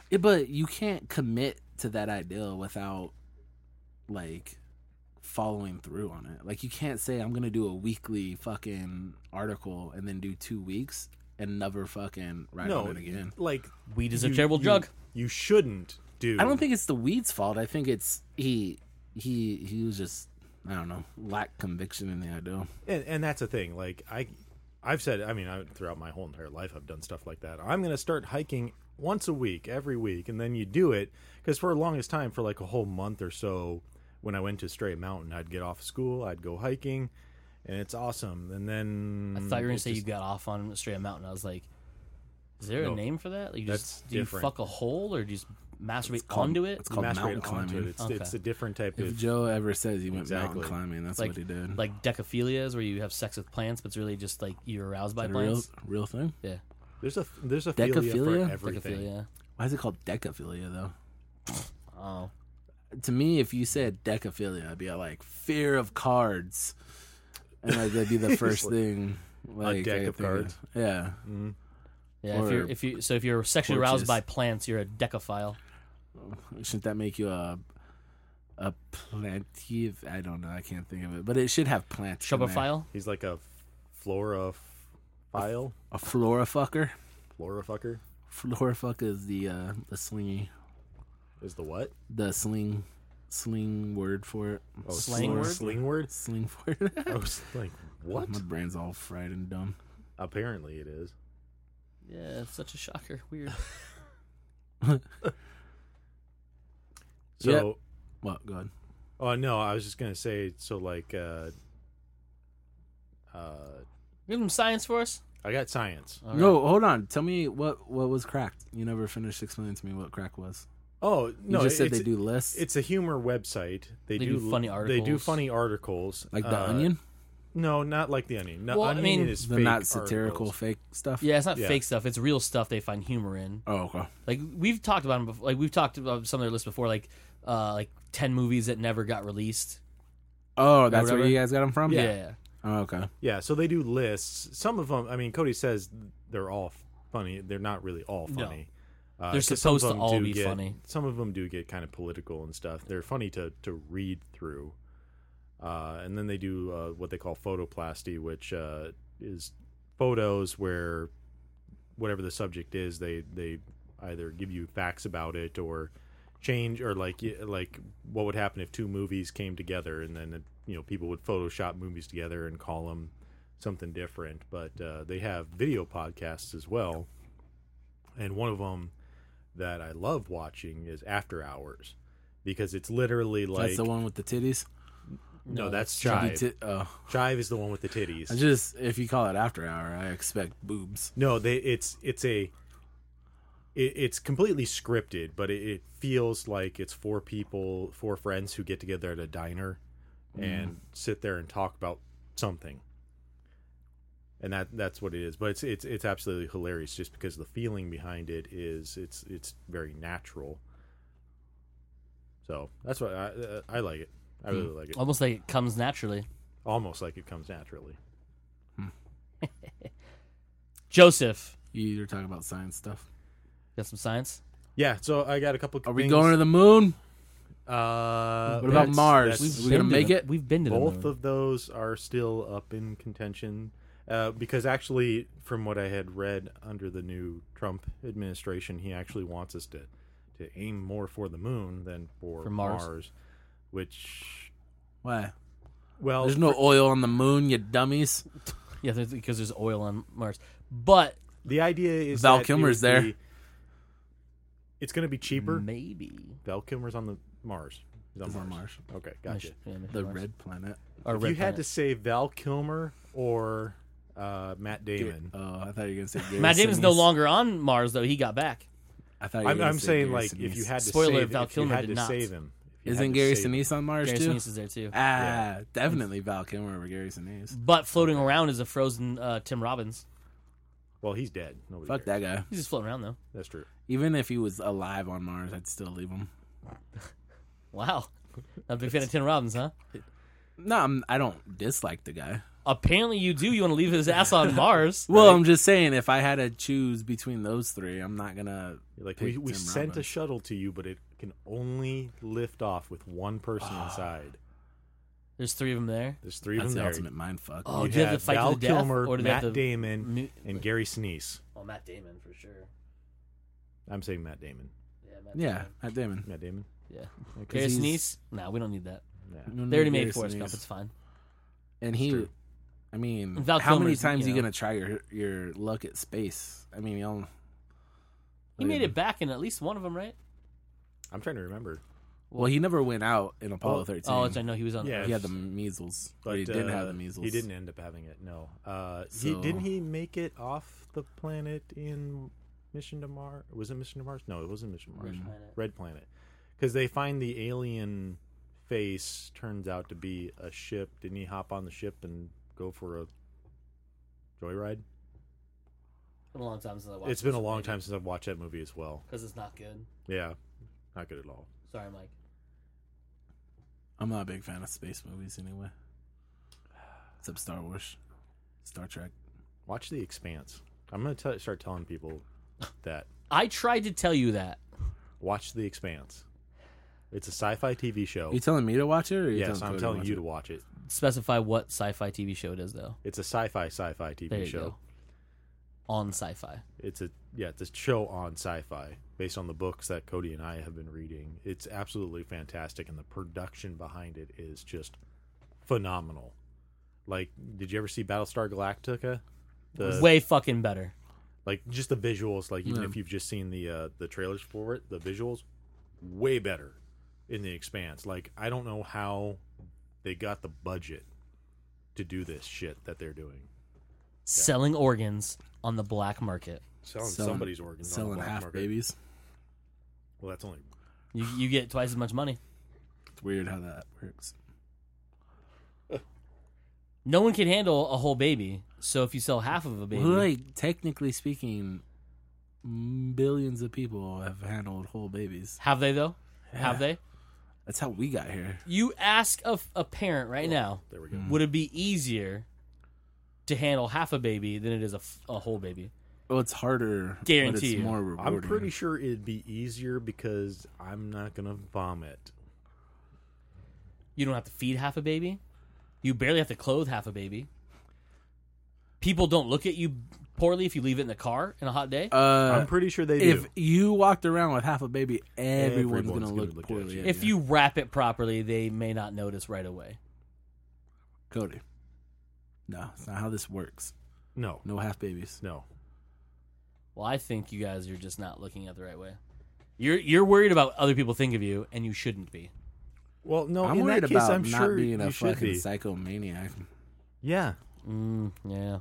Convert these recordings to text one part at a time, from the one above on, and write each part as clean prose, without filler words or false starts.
Yeah, but you can't commit to that ideal without, like, following through on it. Like, you can't say, I'm going to do a weekly fucking article and then do 2 weeks and never fucking write on it again. Like, Weed is a terrible drug. You shouldn't do. I don't think it's the weed's fault. I think it's he was just, I don't know, lack conviction in the ideal. And that's the thing. Like, I've said, I mean, throughout my whole entire life, I've done stuff like that. I'm going to start hiking once a week, every week, and then you do it. Because for the longest time, for like a whole month or so, when I went to Straight Mountain, I'd get off of school, I'd go hiking, and it's awesome. And then I thought you were going to say you got off on Straight Mountain. I was like, is there a name for that? Like, do you fuck a hole or do you just masturbate onto it? It's called mountain climbing. It's a different type If of... Joe ever says he went mountain climbing, that's like, what he did. Like decaphilia is where you have sex with plants, but it's really just like you're aroused by plants. Real thing? Yeah. There's a Decaphilia? philia for everything. Decaphilia. Why is it called decaphilia, though? Oh. To me, if you said decaphilia, I'd be like, fear of cards. And like that'd be the first thing. Like, a deck of cards? Yeah. Mm-hmm. Yeah, Or if you're sexually aroused by plants, you're a decaphile. Shouldn't that make you a plantive? I don't know. I can't think of it. But it should have plants. Shrubbophile? He's like a floraphile? A florafucker? Florafucker? Florafucker is the slingy. Is the what? The sling word for it. Oh, Slang word? Sling word? Sling word. I was like, what? My brain's all fried and dumb. Apparently it is. Yeah, it's such a shocker. Weird. So, Yep. What? Go ahead. oh no, I was just gonna say. So like, You have some science for us? I got science. All right. No, hold on. Tell me what was cracked. You never finished explaining to me what crack was. Oh You no, just said it's, they do lists. it's a humor website. They do funny They do articles. funny articles. Like the Onion. No, not like the Onion. No, Well, I Onion mean, is The fake not satirical articles. fake stuff. Yeah, it's not Yeah. fake stuff. It's real stuff they find humor in. Oh, okay. Like we've talked about them before. Like we've talked about some of their lists before. Like 10 movies that never got released. Oh, that's whatever. where you guys got them from? Yeah. Oh, okay. Yeah, so they do lists. Some of them, I mean, Cody says they're all funny. They're not really all No. funny. They're 'cause some supposed of to them all do be get- funny. Some of them do get kind of political and stuff. They're funny to read through. And then they do what they call photoplasty, which is photos where whatever the subject is, they either give you facts about it or change, or like what would happen if two movies came together, and then people would Photoshop movies together and call them something different. But they have video podcasts as well, and one of them that I love watching is After Hours, because it's literally like That's the one with the titties. no, that's Chubby Chive. Oh, Chive is the one with the titties. I just if you call it after hour, I expect boobs. No, it's completely scripted, but it feels like it's four friends who get together at a diner and sit there and talk about something. And that's what it is. But it's absolutely hilarious just because the feeling behind it is it's very natural. So that's what I like it. I really like it. Almost like it comes naturally. Almost like it comes naturally. Joseph, You're talking about science stuff. got some science? Yeah, so I got a couple. Are we going to the moon? What What about Mars? that's- Are we gonna make it? We've been to the Both moon. of those are still up in contention because actually, from what I had read under the new Trump administration, he actually wants us to aim more for the moon than for Mars. Which, Why? well, There's no oil on the moon, you dummies. Yeah, because there's oil on Mars. But the idea is Val that Kilmer's there. It's going to be cheaper. maybe Val Kilmer's on the Mars. He's He's on on Mars. Mars. Okay, gotcha. The red planet. Or If Red you had to Planet. say Val Kilmer or Matt Damon, Oh, I thought you were gonna say Gary Matt Damon's Sinise. no longer on Mars though. He got back. I thought you were gonna I'm say saying Gary like if Sinise. you had to Spoiler, save, Val if you Kilmer had did to not. save him. if you Isn't had to Gary save him. Sinise on Mars Gary too? Sinise is there too. Definitely Val Kilmer over Gary Sinise. But floating around is a frozen Tim Robbins. Well, he's dead. Nobody Fuck cares. that guy. He's just floating around though. That's true. Even if he was alive on Mars, I'd still leave him. Wow. Not a big fan of Tim Robbins, huh? No, I don't dislike the guy. Apparently you do. You want to leave his ass on Mars. Well, Right. I'm just saying, if I had to choose between those three, I'm not gonna. Like pick we Tim sent a Robbins. shuttle to you, but it can only lift off with one person inside. There's 3 of them there. There's 3 of That's them the there. ultimate mindfuck. Oh, You do you have have to fight Val to the death, Kilmer, or do they have Matt to Damon, and Gary Sinise. Oh, Matt Damon for sure. I'm saying Matt Damon. Yeah, Yeah, Matt Damon. Matt Damon. Yeah. Because Gary he's- Sinise? Nah, we don't need that. Yeah. you don't They already need made Gary Forrest Gump. Sinise. It's fine. And he, true. I mean, And Val how many Kilmer's, times you you know. gonna try your luck at space? I mean, you'll. He made it back in at least one of them, right? I'm trying to remember. Well, he never went out in Apollo Well, 13. Oh, I know he was on. Yeah. He had the measles, but he didn't have the measles. He didn't end up having it. No. So- Didn't he make it off the planet in Mission to Mars? Was it Mission to Mars? No, it wasn't Mission to Mars. Red Planet. Because they find the alien face turns out to be a ship. Didn't he hop on the ship and go for a joyride? It's been a long time since I watched. It's been a long time since I've watched that movie as well. because it's not good. Yeah, not good at all. Sorry, Mike. I'm not a big fan of space movies anyway. Except Star Wars, Star Trek. Watch The Expanse. I'm going to start telling people that. I tried to tell you that. Watch The Expanse. It's a sci-fi TV show. Are you telling me to watch it, or are you Yes, telling I'm Cody telling watch you it? to watch it. Specify what sci-fi TV show it is, though. It's a sci-fi TV There you show. go. On sci-fi. It's a show on sci-fi based on the books that Cody and I have been reading. It's absolutely fantastic, and the production behind it is just phenomenal. Like, did you ever see Battlestar Galactica? Way fucking better. Like, just the visuals. Like, even Yeah. if you've just seen the trailers for it, the visuals way better in The Expanse. Like, I don't know how they got the budget to do this shit that they're doing. Selling organs on the black market. Selling somebody's organs on the selling black half market. babies. Well, that's only You get twice as much money. It's weird how that works. No one can handle a whole baby. So if you sell half of a baby, Well, like technically speaking, billions of people have handled whole babies. have they though? Yeah. Have they? That's how we got here. You ask a parent right now, there we go. would it be easier to handle half a baby than it is a whole baby? Well, it's harder. Guarantee but it's you. more rewarding. I'm pretty sure it'd be easier because I'm not gonna vomit. You don't have to feed half a baby. You barely have to clothe half a baby. People don't look at you poorly if you leave it in the car in a hot day. I'm pretty sure they if do. you walked around with half a baby, everyone's Everyone's gonna gonna look look at poorly you. at If you wrap it properly, they may not notice right away. Cody. No, it's not how this works. No, No half babies. no. Well, I think you guys are just not looking at the right way. You're worried about other people think of you, and you shouldn't be. Well, no. I'm in worried that case, about I'm not sure being you a should fucking be. psychomaniac. Yeah, Yeah.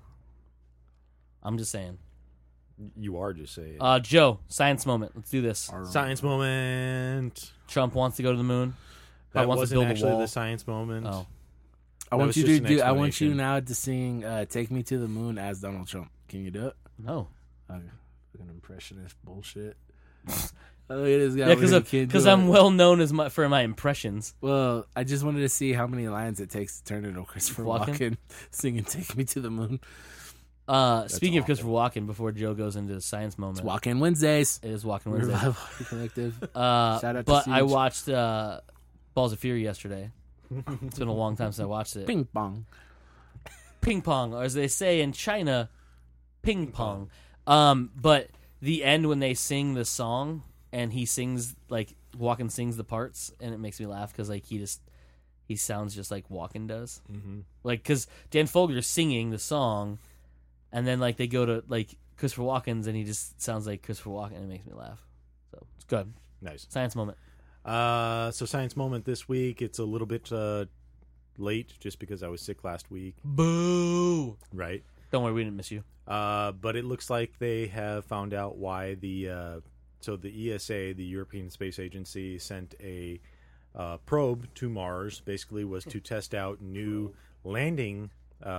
I'm just saying. you are just saying. Joe, science moment. Let's do this. Science moment. Trump wants to go to the moon. That wants to wasn't build a actually wall. the science moment. Oh. I That want was you just to an do. I want you explanation. now to sing "Take Me to the Moon" as Donald Trump. Can you do it? No. Fucking impressionist bullshit. Oh, it is. Yeah, because I'm well known for my impressions. Well, I just wanted to see how many lines it takes to turn into Christopher Walken? Walken singing "Take Me to the Moon." Speaking of awful. Christopher Walken, before Joe goes into the science moment, It's Walken Wednesdays. it is Walken Wednesday. Revival Collective. Shout out to But I Siege. watched Balls of Fury yesterday. It's been a long time since I watched it. Ping pong. Ping pong, or as they say in China, ping pong. But the end when they sing the song and he sings like Walken sings the parts, and it makes me laugh because like he sounds just like Walken does. Mm-hmm. Like because Dan Fogler's singing the song, and then like they go to like Christopher Walken's, and he just sounds like Christopher Walken, and it makes me laugh. So it's good. Nice. Science moment. So science moment this week. It's a little bit late just because I was sick last week. Boo! Right. Don't worry, we didn't miss you. But it looks like they have found out why the ESA, the European Space Agency, sent a probe to Mars. Basically, was to test out new landing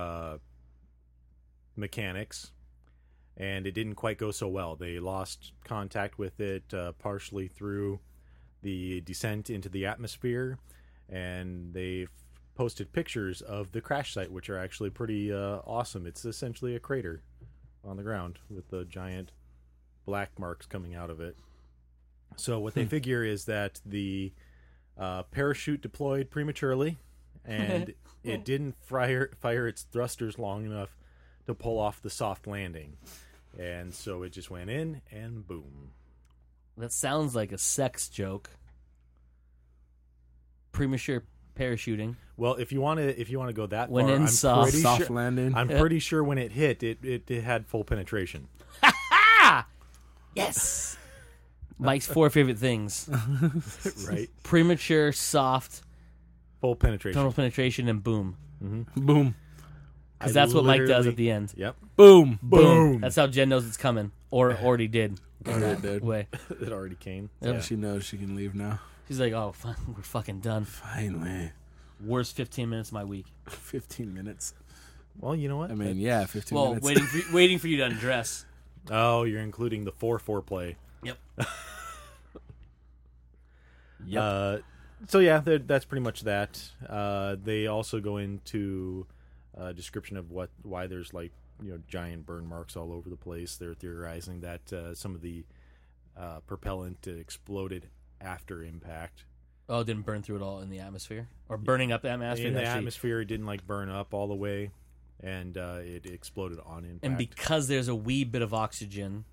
mechanics, and it didn't quite go so well. They lost contact with it partially through the descent into the atmosphere, and they posted pictures of the crash site, which are actually pretty awesome. It's essentially a crater on the ground with the giant black marks coming out of it. So what they figure is that the parachute deployed prematurely, and it didn't fire its thrusters long enough to pull off the soft landing. And so it just went in, and boom. That sounds like a sex joke. Premature parachuting. Well, if you want to go that When far, in I'm soft. pretty Soft sure, landing. I'm pretty sure when it hit, it had full penetration. Yes. Mike's 4 favorite things: Right? premature, soft, Full penetration. tunnel penetration, and boom. Boom. Because that's what Mike does at the end. Yep. Boom. Boom. That's how Jen knows it's coming, or already did. Already did. Way. It already came. Yep. Yeah. She knows she can leave now. She's like, "Oh, we're fucking done." Finally. Worst 15 minutes of my week. 15 minutes. Well, you know what? I mean, yeah, 15 Well, minutes. waiting for you to undress. Oh, you're including the foreplay. Yep. So yeah, that's pretty much that. They also go into a description of why there's like giant burn marks all over the place. They're theorizing that some of the propellant exploded after impact. Oh, it didn't burn through it all in the atmosphere, or burning up the atmosphere. In the atmosphere, it didn't like burn up all the way, and it exploded on impact. And because there's a wee bit of oxygen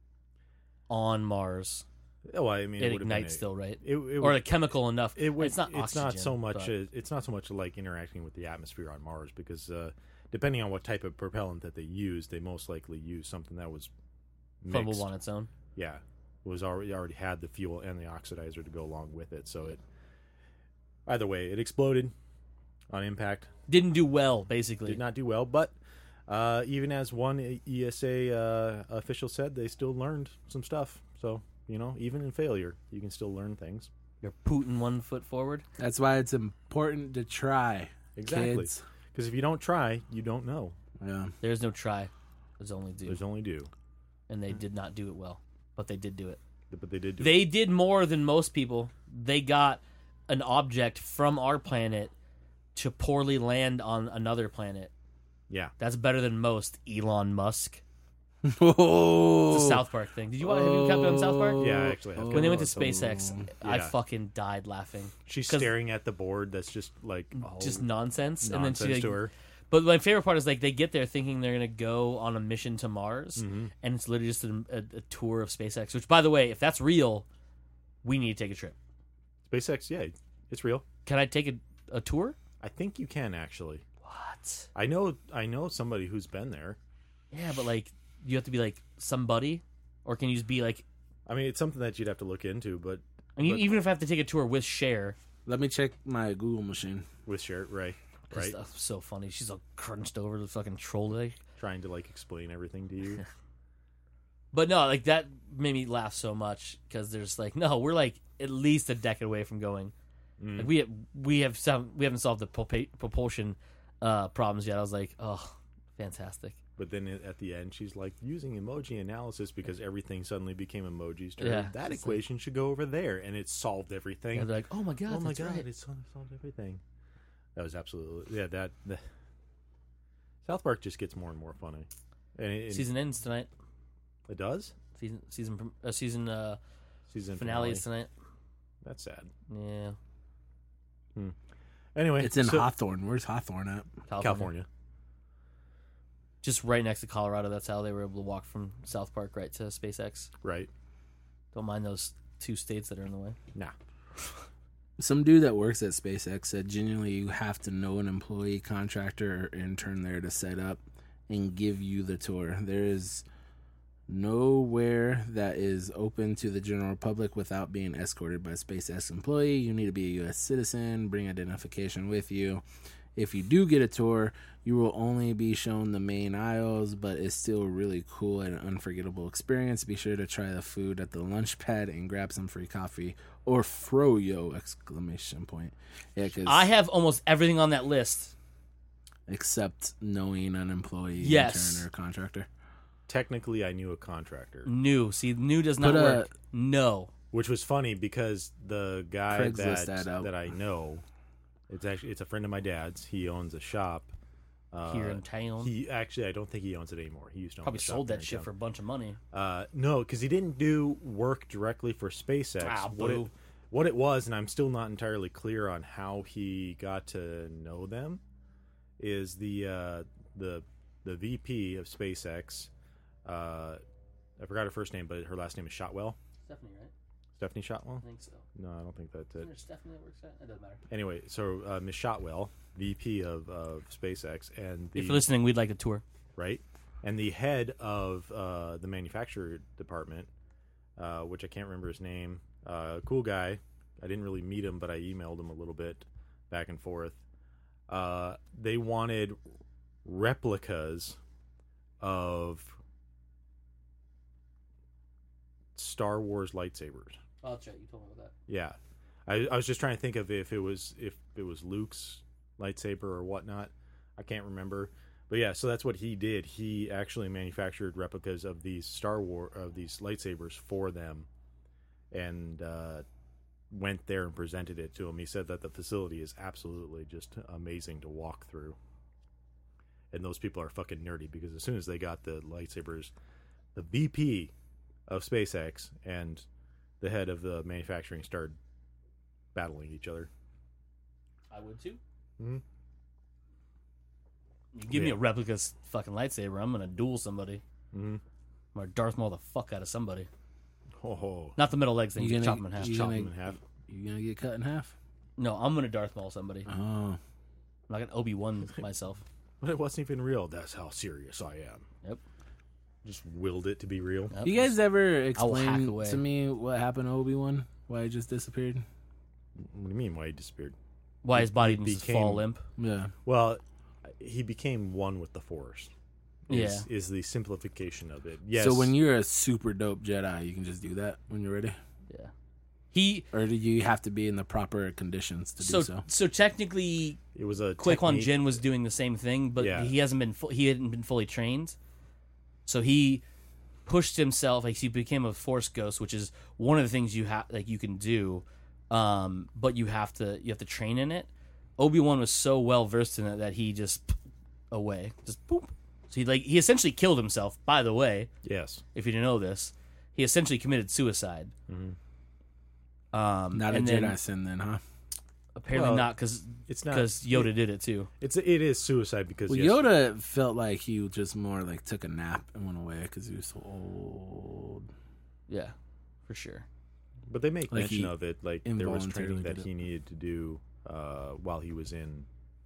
on Mars, oh, I mean, it would have ignites been still, right? or a chemical enough. it's not oxygen, not so much. but- It's not so much like interacting with the atmosphere on Mars, because depending on what type of propellant that they use, they most likely use something that was mixed. flammable on its own. Yeah, was already had the fuel and the oxidizer to go along with it. So it either way, it exploded on impact. Didn't do well, basically. Did not do well, but even as one ESA official said, they still learned some stuff. So even in failure, you can still learn things. You're putting 1 foot forward. That's why it's important to try. Exactly. Kids. Because if you don't try, you don't know. Yeah. There's no try. There's only do. There's only do. And they did not do it well, but they did do it. But they did do it. They did more than most people. They got an object from our planet to poorly land on another planet. Yeah. That's better than most. Elon Musk. Oh. It's a South Park thing. Have you kept on South Park? Yeah, I actually have. When they went to kept up with SpaceX, I Yeah. fucking died laughing. She's 'Cause- staring at the board that's just like Just nonsense. And then nonsense she like, to her. But my favorite part is like they get there thinking they're gonna go on a mission to Mars, Mm-hmm. and it's literally just a tour of SpaceX. Which, by the way, if that's real, we need to take a trip. SpaceX, yeah, it's real. Can I take a tour? I think you can actually. What? I know somebody who's been there. Yeah, but like you have to be like somebody, or can you just be like? I mean, it's something that you'd have to look into, but I mean, even if I have to take a tour with Cher, Let me check my Google machine. with Cher, right? Right. that's so funny. She's all crunched over the fucking troll leg. Trying to like explain everything to you. But no, like that made me laugh so much because there's like, no, we're like at least a decade away from going. Like we haven't solved the propulsion problems yet. I was like, oh, fantastic. But then at the end, she's like using emoji analysis because everything suddenly became emojis to her. Yeah. That equation should go over there, and it solved everything. And they're like, oh my god, oh my that's god, right. it solved everything. That was absolutely South Park just gets more and more funny. And Season ends tonight. it does. Season finale is tonight. That's sad. Yeah, Anyway, It's in so- Hawthorne. Where's Hawthorne at? California. Just right next to Colorado. That's how they were able to walk from South Park right to SpaceX. Right? Don't mind those 2 states that are in the way. Nah. Some dude that works at SpaceX said genuinely you have to know an employee, contractor, or intern there to set up and give you the tour. There is nowhere that is open to the general public without being escorted by a SpaceX employee. You need to be a U.S. citizen, bring identification with you. If you do get a tour, you will only be shown the main aisles, but it's still really cool and an unforgettable experience. Be sure to try the food at the lunch pad and grab some free coffee or froyo! Exclamation point. Yeah, 'cause I have almost everything on that list. except knowing an employee, Yes. intern, or contractor. Technically, I knew a contractor, New. See, new does not Put a- work. No. which was funny because the guy Craigslist ad out. that I know It's a friend of my dad's. He owns a shop Here in town. I don't think he owns it anymore. He used to own Probably the shop sold there that in shit town. for a bunch of money. No, because he didn't do work directly for SpaceX. Boo. What it was, and I'm still not entirely clear on how he got to know them, is the VP of SpaceX. I forgot her first name, but her last name is Shotwell. Stephanie, right? Stephanie Shotwell? I think so. No, I don't think that's it. Isn't there Stephanie that works at? It doesn't matter. Anyway, so Miss Shotwell, VP of SpaceX, and If you're listening, we'd like a tour. right, and the head of the manufacturer department, which I can't remember his name. Cool guy. I didn't really meet him, but I emailed him a little bit back and forth. They wanted replicas of Star Wars lightsabers. Oh, that's right. You told me about that. Yeah, I was just trying to think of if it was Luke's lightsaber or whatnot. I can't remember, but yeah. So that's what he did. He actually manufactured replicas of these these lightsabers for them, and went there and presented it to him. He said that the facility is absolutely just amazing to walk through, and those people are fucking nerdy because as soon as they got the lightsabers, the VP of SpaceX and the head of the manufacturing started battling each other. I would too. Mm-hmm. You give me a replica fucking lightsaber, I'm gonna duel somebody. Mm-hmm. I'm gonna Darth Maul the fuck out of somebody. Oh, Not the middle legs thing. You Just gonna- chop them in half. you chop gonna- them in half. You gonna get cut in half? No, I'm gonna Darth Maul somebody. Oh, I'm not gonna Obi-Wan myself. But it wasn't even real. That's how serious I am. Yep. Just willed it to be real. Yep. you guys ever hack explain away. to me what happened to Obi-Wan? Why he just disappeared? What do you mean? Why he disappeared? Why his body He didn't just became- fall limp? Yeah. Well, he became one with the Force. Yeah. Is the simplification of it. Yes. So when you're a super dope Jedi, you can just do that when you're ready, Yeah. He or do you have to be in the proper conditions to do so? so technically it was a Qui-Gon technique- Jinn was doing the same thing, but Yeah. he hadn't been fully trained. So he pushed himself, like he became a Force ghost, which is one of the things you can do, but you have to train in it. Obi-Wan was so well versed in it that he just just boop. So he essentially killed himself. By the way, Yes. if you didn't know this, he essentially committed suicide. Mhm. Not a and then Jedi sin, then, huh? Apparently Well, not, because It's not Yoda did it too. It is suicide because Well, yes, Yoda felt like he just more like took a nap and went away because he was so old. Yeah, for sure. but they make Like mention he of it. Like there was involuntarily training that did it. he needed to do while he was in.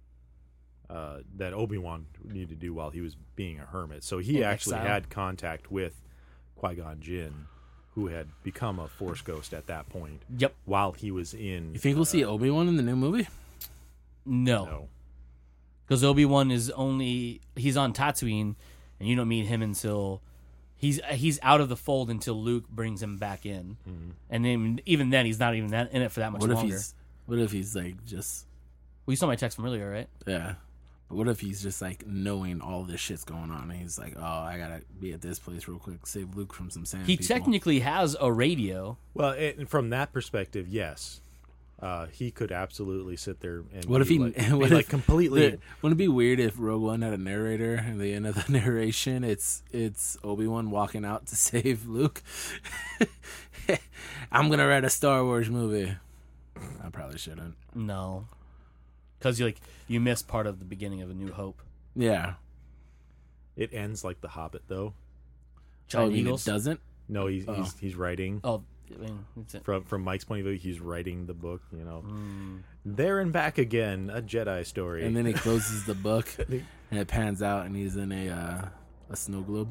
That Obi-Wan needed to do while he was being a hermit. So he In actually exile. had contact with Qui-Gon Jinn, who had become a Force ghost at that point Yep. while he was in. You think we'll see Obi-Wan in the new movie? No. Because Obi-Wan he's on Tatooine, and you don't meet him until he's out of the fold until Luke brings him back in, and then, even then he's not even in it for that much What longer. if he's like just Well, you saw my text from earlier, right? yeah? But what if he's just like knowing all this shit's going on and he's like, oh, I gotta be at this place real quick, save Luke from some sand. He people. technically has a radio. Well, and from that perspective, yes, he could absolutely sit there and What if be he? like, What be if like completely? Wouldn't it be weird if Rogue One had a narrator and the end of the narration it's Obi-Wan walking out to save Luke? I'm gonna write a Star Wars movie. I probably shouldn't. No, because you missed part of the beginning of A New Hope. Yeah. It ends like The Hobbit, though. Giant you mean Eagles. It doesn't. No, he's writing. Oh, I mean, it's it. From Mike's point of view, he's writing the book. There and Back Again, a Jedi story. And then he closes the book and it pans out and he's in a snow globe.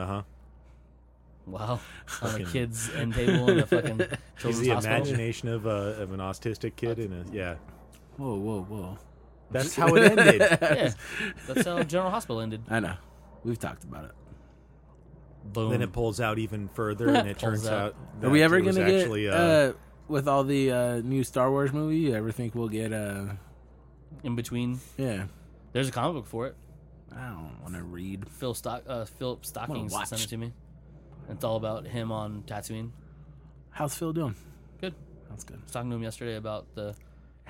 Wow, on a kid's end table in a fucking He's children's the hospital. imagination of an autistic kid yeah. Whoa. That's how it ended. Yeah, that's how General Hospital ended. I know. We've talked about it. Boom. Then it pulls out even further, and it Pulls turns out. out that Are we ever it was going to actually get, with all the new Star Wars movie, you ever think we'll get in between. yeah. There's a comic book for it. I don't want to read. Philip Stockings watch. sent it to me. It's all about him on Tatooine. How's Phil doing? Good. That's good. I was talking to him yesterday about the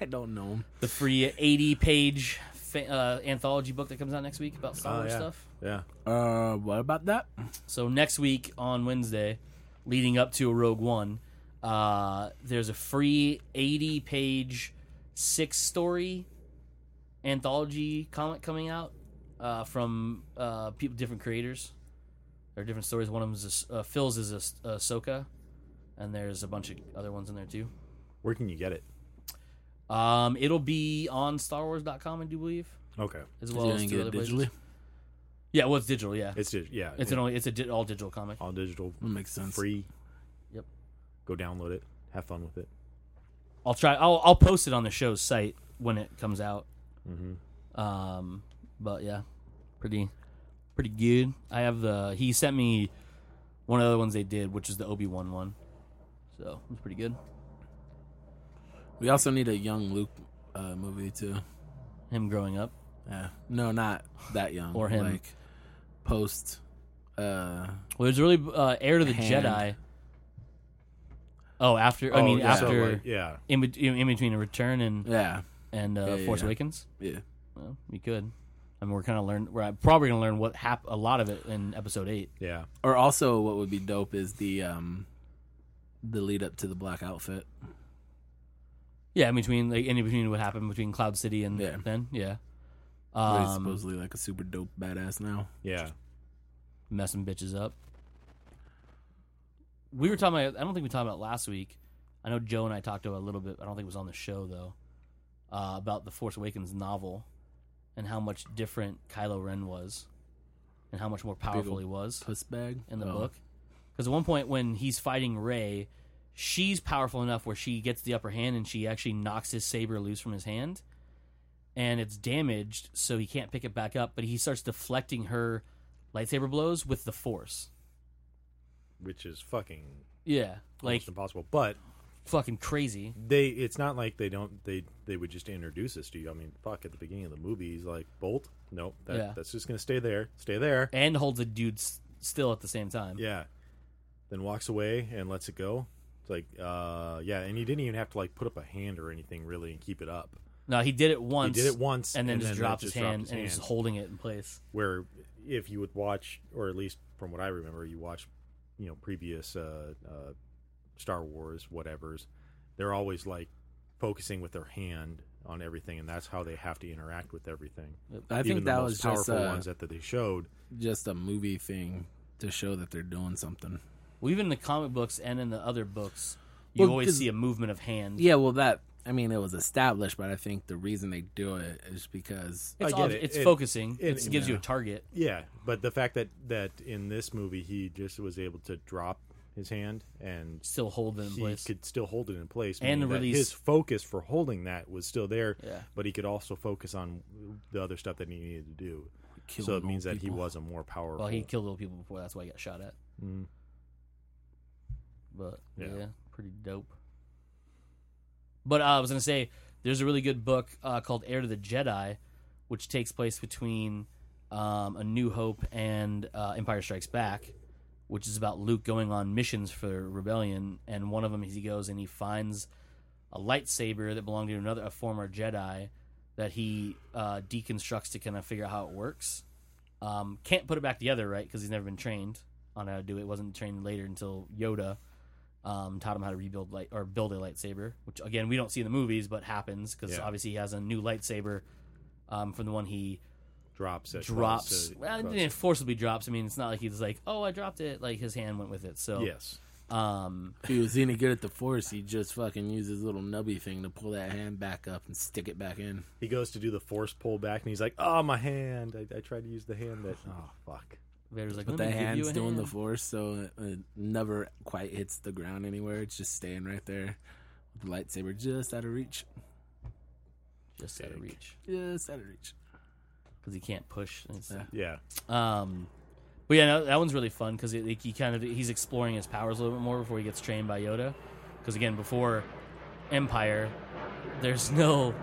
I don't know. The free 80-page anthology book that comes out next week about Star Wars yeah. stuff. Yeah. What about that? So next week on Wednesday, leading up to a Rogue One, there's a free 80-page 6-story anthology comic coming out from people, different creators. There are different stories. One of them is Phil's is Ahsoka, and there's a bunch of other ones in there too. Where can you get it? It'll be on StarWars.com, I do believe, Okay. as well as you two get other it places. digitally? Yeah, well, it's digital. Yeah, It's yeah. it's all digital comic. all digital. That makes sense. Free. Yep. Go download it. Have fun with it. I'll try. I'll post it on the show's site when it comes out. Mm-hmm. But yeah, pretty good. I have he sent me one of the other ones they did, which is the Obi-Wan one. So it's pretty good. We also need a young Luke movie too. Him growing up. Yeah. No, not that young. Or him. Like post. Well, there's really Heir to the Hand. Jedi. Oh, after yeah. after So, like, yeah. in between a Return and Yeah. Force yeah. Awakens. Yeah. Well, we could. I mean, we're probably gonna learn what a lot of it in Episode 8. Yeah. Or also, what would be dope is the lead up to the black outfit. Yeah, in between what happened between Cloud City and Yeah. then yeah. Where he's supposedly like a super dope badass now. Yeah. Messing bitches up. We were talking about, I don't think we talked about it last week. I know Joe and I talked about it a little bit. I don't think it was on the show, though. About the Force Awakens novel and how much different Kylo Ren was and how much more powerful he was Puss bag in the book. Because at one point when he's fighting Rey, she's powerful enough where she gets the upper hand and she actually knocks his saber loose from his hand. And it's damaged, so he can't pick it back up. But he starts deflecting her lightsaber blows with the Force. Which is fucking Yeah, like almost impossible. But fucking crazy. it's not like they would just introduce this to you. I mean, fuck, at the beginning of the movie, he's like, Bolt? Nope, that's just gonna stay there. Stay there. And holds the dude still at the same time. Yeah. Then walks away and lets it go. It's like, yeah, and he didn't even have to like put up a hand or anything really and keep it up. No, he did it once. He did it once and then just dropped it his hand and he's holding it in place. Where if you would watch, or at least from what I remember, you watch, previous Star Wars whatevers, they're always like focusing with their hand on everything, and that's how they have to interact with everything. I think that was just powerful ones that they showed. Just a movie thing to show that they're doing something. Well, even in the comic books and in the other books, you always 'cause- see a movement of hand. Yeah, well, it was established, but I think the reason they do it is because It's, I get it. it's focusing. it- It gives you a yeah. target. Yeah, but the fact that in this movie he just was able to drop his hand and Still hold it in he place. could still hold it in place, And meaning that release- his focus for holding that was still there. Yeah. But he could also focus on the other stuff that he needed to do. Killing So it means old that he people. was a more powerful. Well, he killed little people before. That's why he got shot at. Mm. But Yeah. yeah, pretty dope. But I was gonna say, there's a really good book called Heir to the Jedi, which takes place between A New Hope and Empire Strikes Back, which is about Luke going on missions for rebellion. And one of them, he goes and he finds a lightsaber that belonged to a former Jedi that he deconstructs to kind of figure out how it works. Can't put it back together, right? Because he's never been trained on how to do it. Wasn't trained later until Yoda taught him how to build a lightsaber, which again we don't see in the movies, but happens because Yeah. obviously he has a new lightsaber from the one he drops. Well, it didn't forcibly drops. I mean, it's not like he's like, "Oh, I dropped it." Like his hand went with it. So Yes. If he was any good at the Force, he'd just fucking use his little nubby thing to pull that hand back up and stick it back in. He goes to do the force pull back, and he's like, "Oh, my hand! I tried to use the hand that. Oh, fuck." Vader's like, But "Let that me give you hand's a doing the hand." Force, so it never quite hits the ground anywhere. It's just staying right there with the lightsaber just out of reach. Just out of reach Just out of reach. because he can't push. And it's- Yeah. But yeah, no, that one's really fun because he's exploring his powers a little bit more before he gets trained by Yoda. Because again, before Empire, he doesn't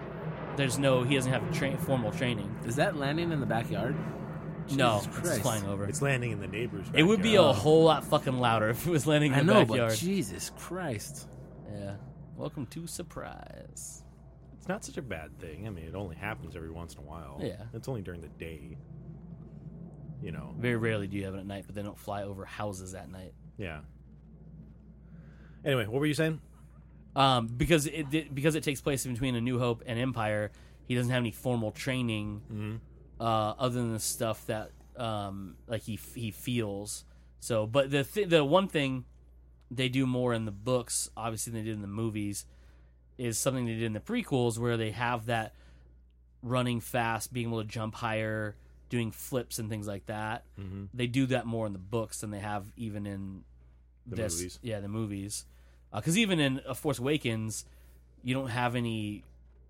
have formal training. Is that landing in the backyard? No, Jesus it's Christ. flying over. It's landing in the neighbor's It would be a backyard. whole lot fucking louder if it was landing in I the know, backyard. but Jesus Christ. Yeah. Welcome to Surprise. It's not such a bad thing. I mean, it only happens every once in a while. Yeah. It's only during the day. You know. Very rarely do you have it at night, but they don't fly over houses at night. Yeah. Anyway, what were you saying? Because it takes place between A New Hope and Empire, he doesn't have any formal training other than the stuff that like he feels. So, but the one thing they do more in the books, obviously, than they did in the movies, is something they did in the prequels, where they have that running fast, being able to jump higher, doing flips and things like that. Mm-hmm. They do that more in the books than they have even in The this. movies. Yeah, the movies. Because even in A Force Awakens, you don't have any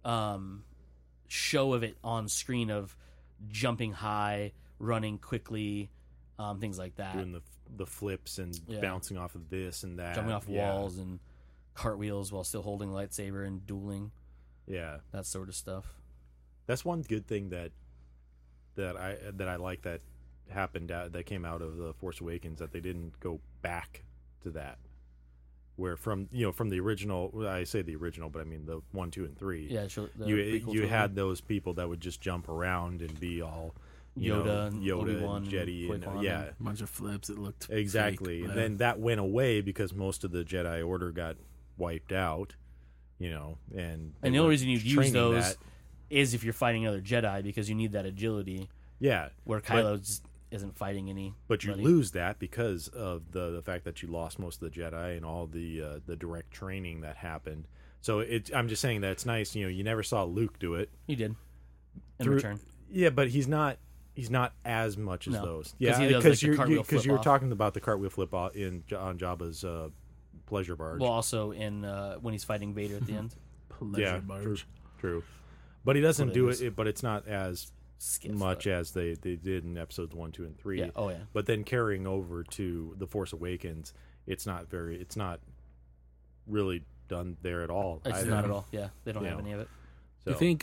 show of it on screen of jumping high, running quickly, things like that. Doing the flips and bouncing off of this and that. Jumping off walls and cartwheels while still holding a lightsaber and dueling. Yeah. That sort of stuff. That's one good thing that I like that happened that came out of The Force Awakens, that they didn't go back to that. Where from the original, I say the original, but I mean the 1, 2, and 3. Yeah, sure. You had those people that would just jump around and be all Yoda and Obi-Wan and Jedi and Qui-Gon yeah, A bunch of flips. It looked exactly. fake, And then that went away because most of the Jedi Order got wiped out. And the only reason you'd use training those that. is if you're fighting other Jedi, because you need that agility. Yeah, Where Kylo just isn't fighting any. but you lose that because of the fact that you lost most of the Jedi and all the direct training that happened. So I'm just saying that it's nice. You never saw Luke do it. He did. In return. Yeah, but he's not as much as those. Yeah, he does, like, the you're cartwheel because flip you were off. talking about the cartwheel flip on Jabba's pleasure barge. Well, also in when he's fighting Vader at the end. pleasure barge. True. But he doesn't What it do is. it. But it's not as Skiff, much as they did in episodes 1, 2, and 3. Yeah. Oh yeah. But then carrying over to The Force Awakens, it's not really done there at all. It's either. not at all. Yeah, they don't You have know. any of it. So, You think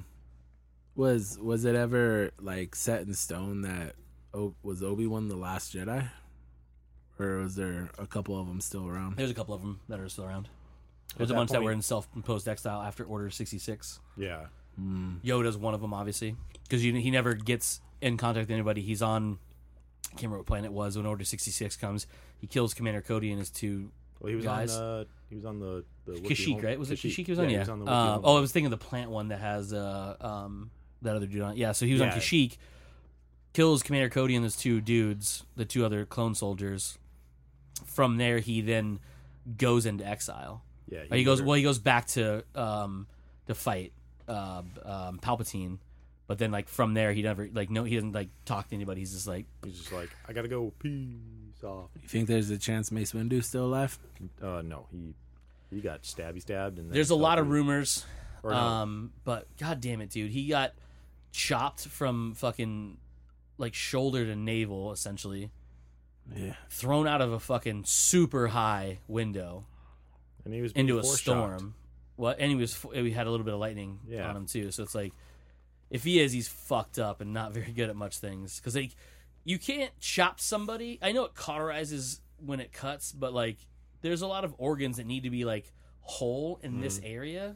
was it ever like set in stone that was Obi-Wan the last Jedi, or was there a couple of them still around? There's a couple of them that are still around. There's At a that bunch that point- were in self-imposed exile after Order 66. Yeah. Yoda's one of them, obviously, because he never gets in contact with anybody. He's on, I can't remember what planet it was when Order 66 comes. He kills Commander Cody and his two Well, he was guys. on the Wookiee Kashyyyk, home- right? Was it Kashyyyk he was on? He Yeah. was on the Wookiee home- I was thinking of the plant one that has that other dude on. Yeah, so he was on Yeah. Kashyyyk, kills Commander Cody and those two dudes, the two other clone soldiers. From there, he then goes into exile. Yeah, He goes back to fight Palpatine, but then like from there he never he doesn't like talk to anybody. He's just like, He's just like, I gotta go. Peace off. You think there's a chance Mace Windu's still alive? No, he got stabbed, and then there's a fell lot of through. rumors, Or but god damn it, dude, he got chopped from fucking like shoulder to navel, essentially Yeah. thrown out of a fucking super high window and he was into being a force storm. shocked. What? And he had a little bit of lightning Yeah. on him too. So it's like, if he's fucked up and not very good at much things. Because you can't chop somebody. I know it cauterizes when it cuts, but like, there's a lot of organs that need to be like whole in this area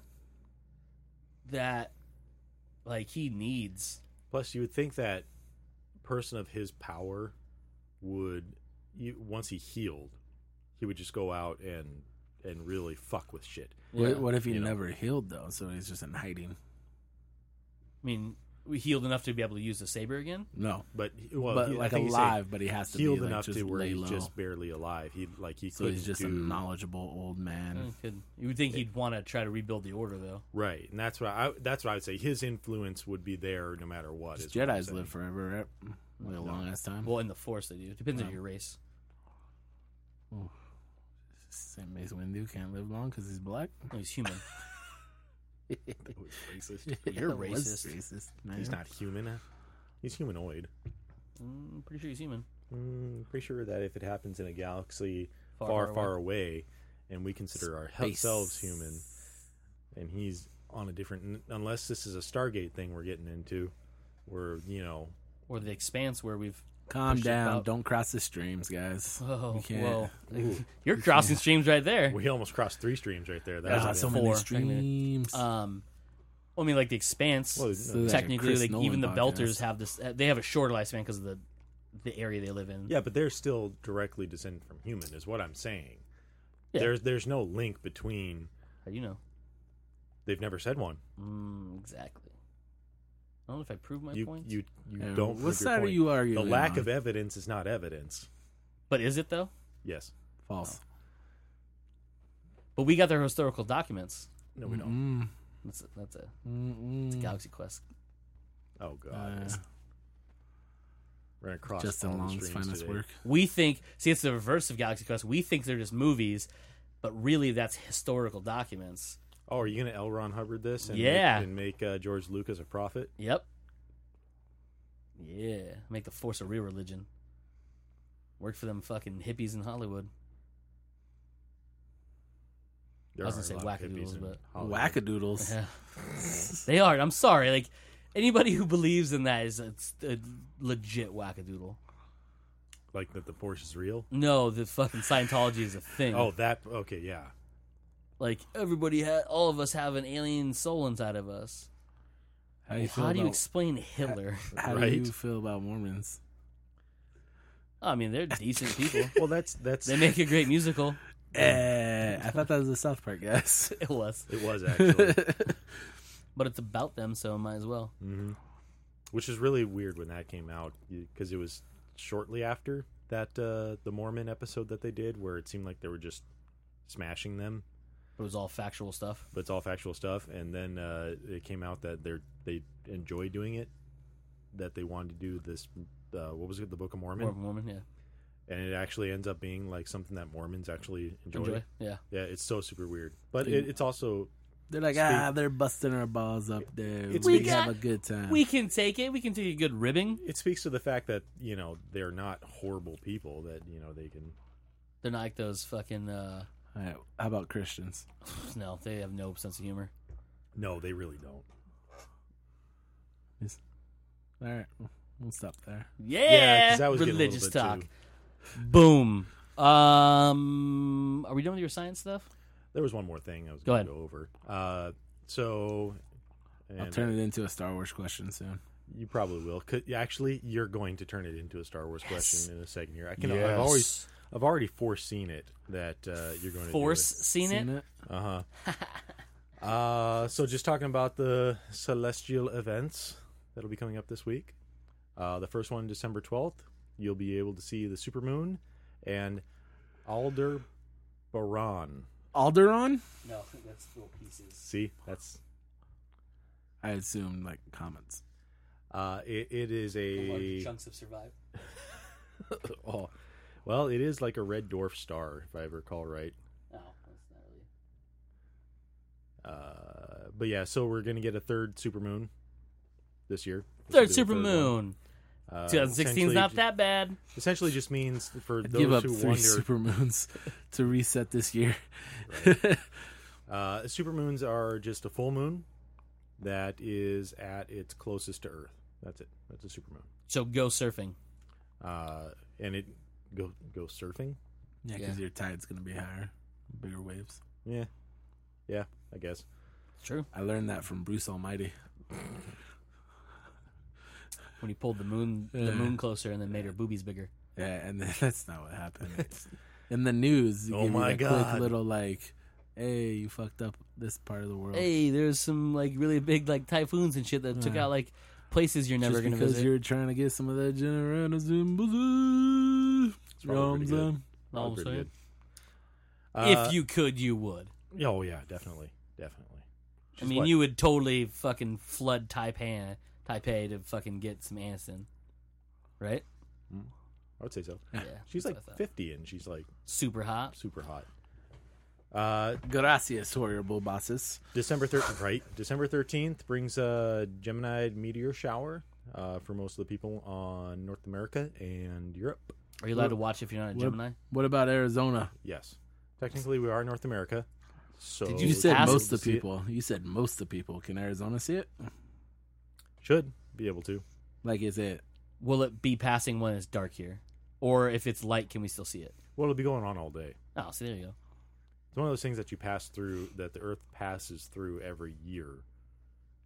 that like he needs. Plus, you would think that person of his power would, once he healed, he would just go out and really fuck with shit. Yeah. What if he You know. never healed though? So he's just in hiding. I mean, we healed enough to be able to use the saber again. No, But but I like think he said alive. But he has to healed be like, enough just to where lay he's low. just barely alive. He So couldn't he's just do a knowledgeable old man. You would think he'd want to try to rebuild the order, though. right, and that's what I would say. His influence would be there no matter what. is what I'm Jedi's saying. live forever, right? Like a long ass time. Well, in the Force, they do. Depends on your race. Same Mace Windu can't live long because he's black. No, he's human. Racist. You're That was racist. racist, man. He's not human. He's humanoid. I'm pretty sure he's human. Pretty sure that if it happens in a galaxy Far, far, far away, and we consider ourselves human, and he's on a different, unless this is a Stargate thing we're getting into, where Or the Expanse, where we've... Calm Push it down. out. Don't cross the streams, guys. Oh, We can't. whoa. Ooh. You're crossing streams right there. we almost crossed 3 streams right there. That Yeah, was God, a so bit- many four, streams. Well, I mean, like the Expanse. Well, So like a technically, Chris like Nolan even the podcast. Belters have this. They have a shorter lifespan because of the area they live in. yeah, but they're still directly descended from human, is what I'm saying. Yeah. There's no link between. How do you know? They've never said one. Exactly. I don't know if I prove my You points. you Yeah, don't. what prove your side are point. you The arguing? lack on? of evidence is not evidence. But is it though? Yes. False. But we got their historical documents. No, we don't. That's a Mm-mm. Galaxy Quest. Oh god. We're gonna cross Justin all the Long's streams finest today. work. We think, see, it's the reverse of Galaxy Quest. We think they're just movies, but really that's historical documents. Oh, are you gonna L. Ron Hubbard this? And Yeah. make George Lucas a prophet? Yep. Yeah. Make the Force a real religion. Work for them fucking hippies in Hollywood. There I was are gonna a say lot of wackadoodles, hippies in but- Hollywood. Wackadoodles. Yeah. They are. I'm sorry. Like, anybody who believes in that is a legit wackadoodle. Like that the Force is real. No, the fucking Scientology is a thing. Oh, that okay, yeah. Like, all of us have an alien soul inside of us. How do you feel How do you about explain Hitler? how do Right? you feel about Mormons? I mean, they're decent people. Well, that's They make a great musical. I thought that was the South Park guys. It was. it was actually, But it's about them, so might as well. which is really weird when that came out because it was shortly after that the Mormon episode that they did, where it seemed like they were just smashing them. It was all factual stuff. But it's all factual stuff, and then it came out that they enjoy doing it, that they wanted to do this. What was it? The Book of Mormon, Mormon, yeah. and it actually ends up being like something that Mormons actually enjoy. Yeah. Yeah, it's so super weird, but it's also They're like, they're busting our balls up there. It's We because- have a good time. We can take it. We can take a good ribbing. it speaks to the fact that they're not horrible people, that they can. They're not like those fucking. All right, how about Christians? No, they have no sense of humor. No, they really don't. All right, we'll stop there. Yeah, 'cause that was getting a little religious bit talk. too- Boom. Are we done with your science stuff? There was one more thing I was Go going to ahead. go over. So, I'll and turn it into a Star Wars question soon. you probably will. Actually, you're going to turn it into a Star Wars question in a second here. Yes. I've already foreseen it that you're going to Force seen it? Seen it? So just talking about the celestial events that'll be coming up this week. The first one, December 12th, you'll be able to see the supermoon and Aldebaran. Alderaan? No, that's little pieces. See, that's I assume like comments. it is a chunks have survived. oh, well, it is like a red dwarf star, if I recall right. No, that's not really. But yeah, so we're gonna get a third supermoon this year. Third This will be the third one. supermoon. 2016 is not that bad. Essentially, just means for I'd those give up who 3 wonder. supermoons to reset this year. Supermoons are just a full moon that is at its closest to Earth. That's it. That's a supermoon. So go surfing. And it go surfing. Yeah, because Yeah. your tide's gonna be higher, bigger waves. Yeah, I guess. True. I learned that from Bruce Almighty. When he pulled the moon closer and then made her boobies bigger. Yeah, and then that's not what happened. In the news, you Oh give you my that God. quick little like, "Hey, you fucked up this part of the world." Hey, there's some like really big like typhoons and shit that took Yeah. out like places you're never Just gonna because visit. you're trying to get some of that generosity. It's probably pretty good. All I'm Probably pretty saying. good. If you could, you would. Oh yeah, definitely. I mean, you would totally fucking flood Taipei to fucking get some Aniston, right? I would say so. Yeah, She's that's like what I thought. 50 and she's like Super hot. super hot. Gracias, horrible bosses. December 13th brings a Gemini meteor shower for most of the people on North America and Europe. Are you allowed to watch if you're not a Gemini? What about Arizona? Yes, technically we are North America. So Did You You said asked most to of see the it. people. You said most of the people. Can Arizona see it? Should be able to. Like, is it? Will it be passing when it's dark here? Or if it's light, can we still see it? Well, it'll be going on all day. Oh, see, there you go. It's one of those things that you pass through, that the Earth passes through every year.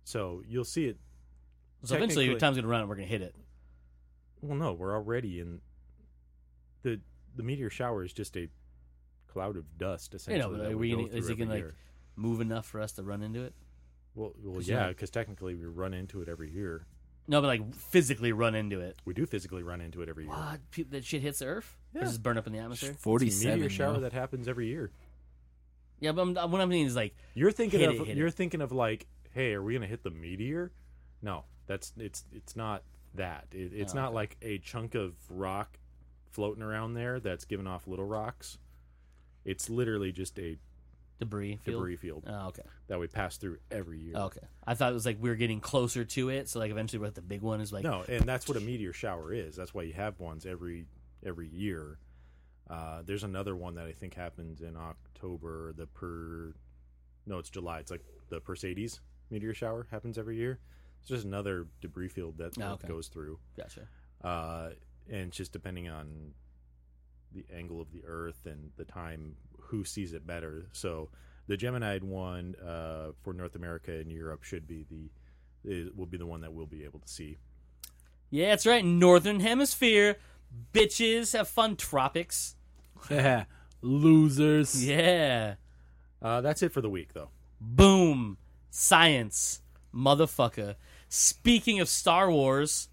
So you'll see it. So eventually your Technically- time's gonna run and we're gonna hit it. Well, no, we're already in the meteor shower is just a cloud of dust essentially. but that are we we go gonna, is through it gonna every like year. move enough for us to run into it? Well, 'cause yeah, you're- because technically we run into it every year. No, but like physically run into it. We do phically run into it every year. What? That shit hits the Earth? Or Yeah. does it burn up in the atmosphere? It's a 47. meteor shower yo. that happens every year. Yeah, but what I'm meaning is like, You're thinking Hit of it, hit you're it. thinking of like, hey, are we gonna hit the meteor? No, it's not that. It's Oh, not okay. like a chunk of rock floating around there that's giving off little rocks. It's literally just a debris field. debris field Oh, okay. that we pass through every year. Oh, okay. I thought it was like we were getting closer to it, so like eventually what the big one is like. No, and that's what a meteor shower is. That's why you have ones every year. There's another one that I think happens in October. It's July. It's like the Perseids meteor shower happens every year. It's just another debris field that Oh, okay. goes through. Gotcha. And it's just depending on the angle of the Earth and the time, who sees it better. So the Gemini one for North America and Europe will be the one that we'll be able to see. Yeah, that's right. Northern Hemisphere, bitches, have fun. Tropics. Yeah. Losers. Yeah. That's it for the week, though. Boom. Science. Motherfucker. Speaking of Star Wars,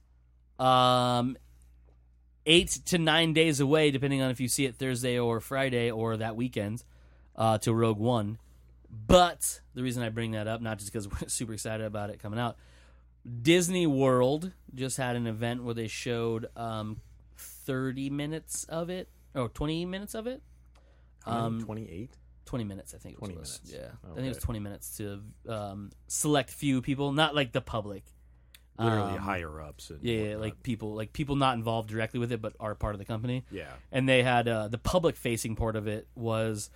8 to 9 days away, depending on if you see it Thursday or Friday or that weekend, to Rogue One. But the reason I bring that up, not just because we're super excited about it coming out, Disney World just had an event where they showed 30 minutes of it, or 20 minutes of it. 28? 20 minutes, I think. 20 it was. minutes. Yeah, I think it was Okay. 20 minutes to select few people, not like the public. Literally higher ups. And Yeah, whatnot. like people not involved directly with it, but are part of the company. Yeah. And they had the public facing part of it was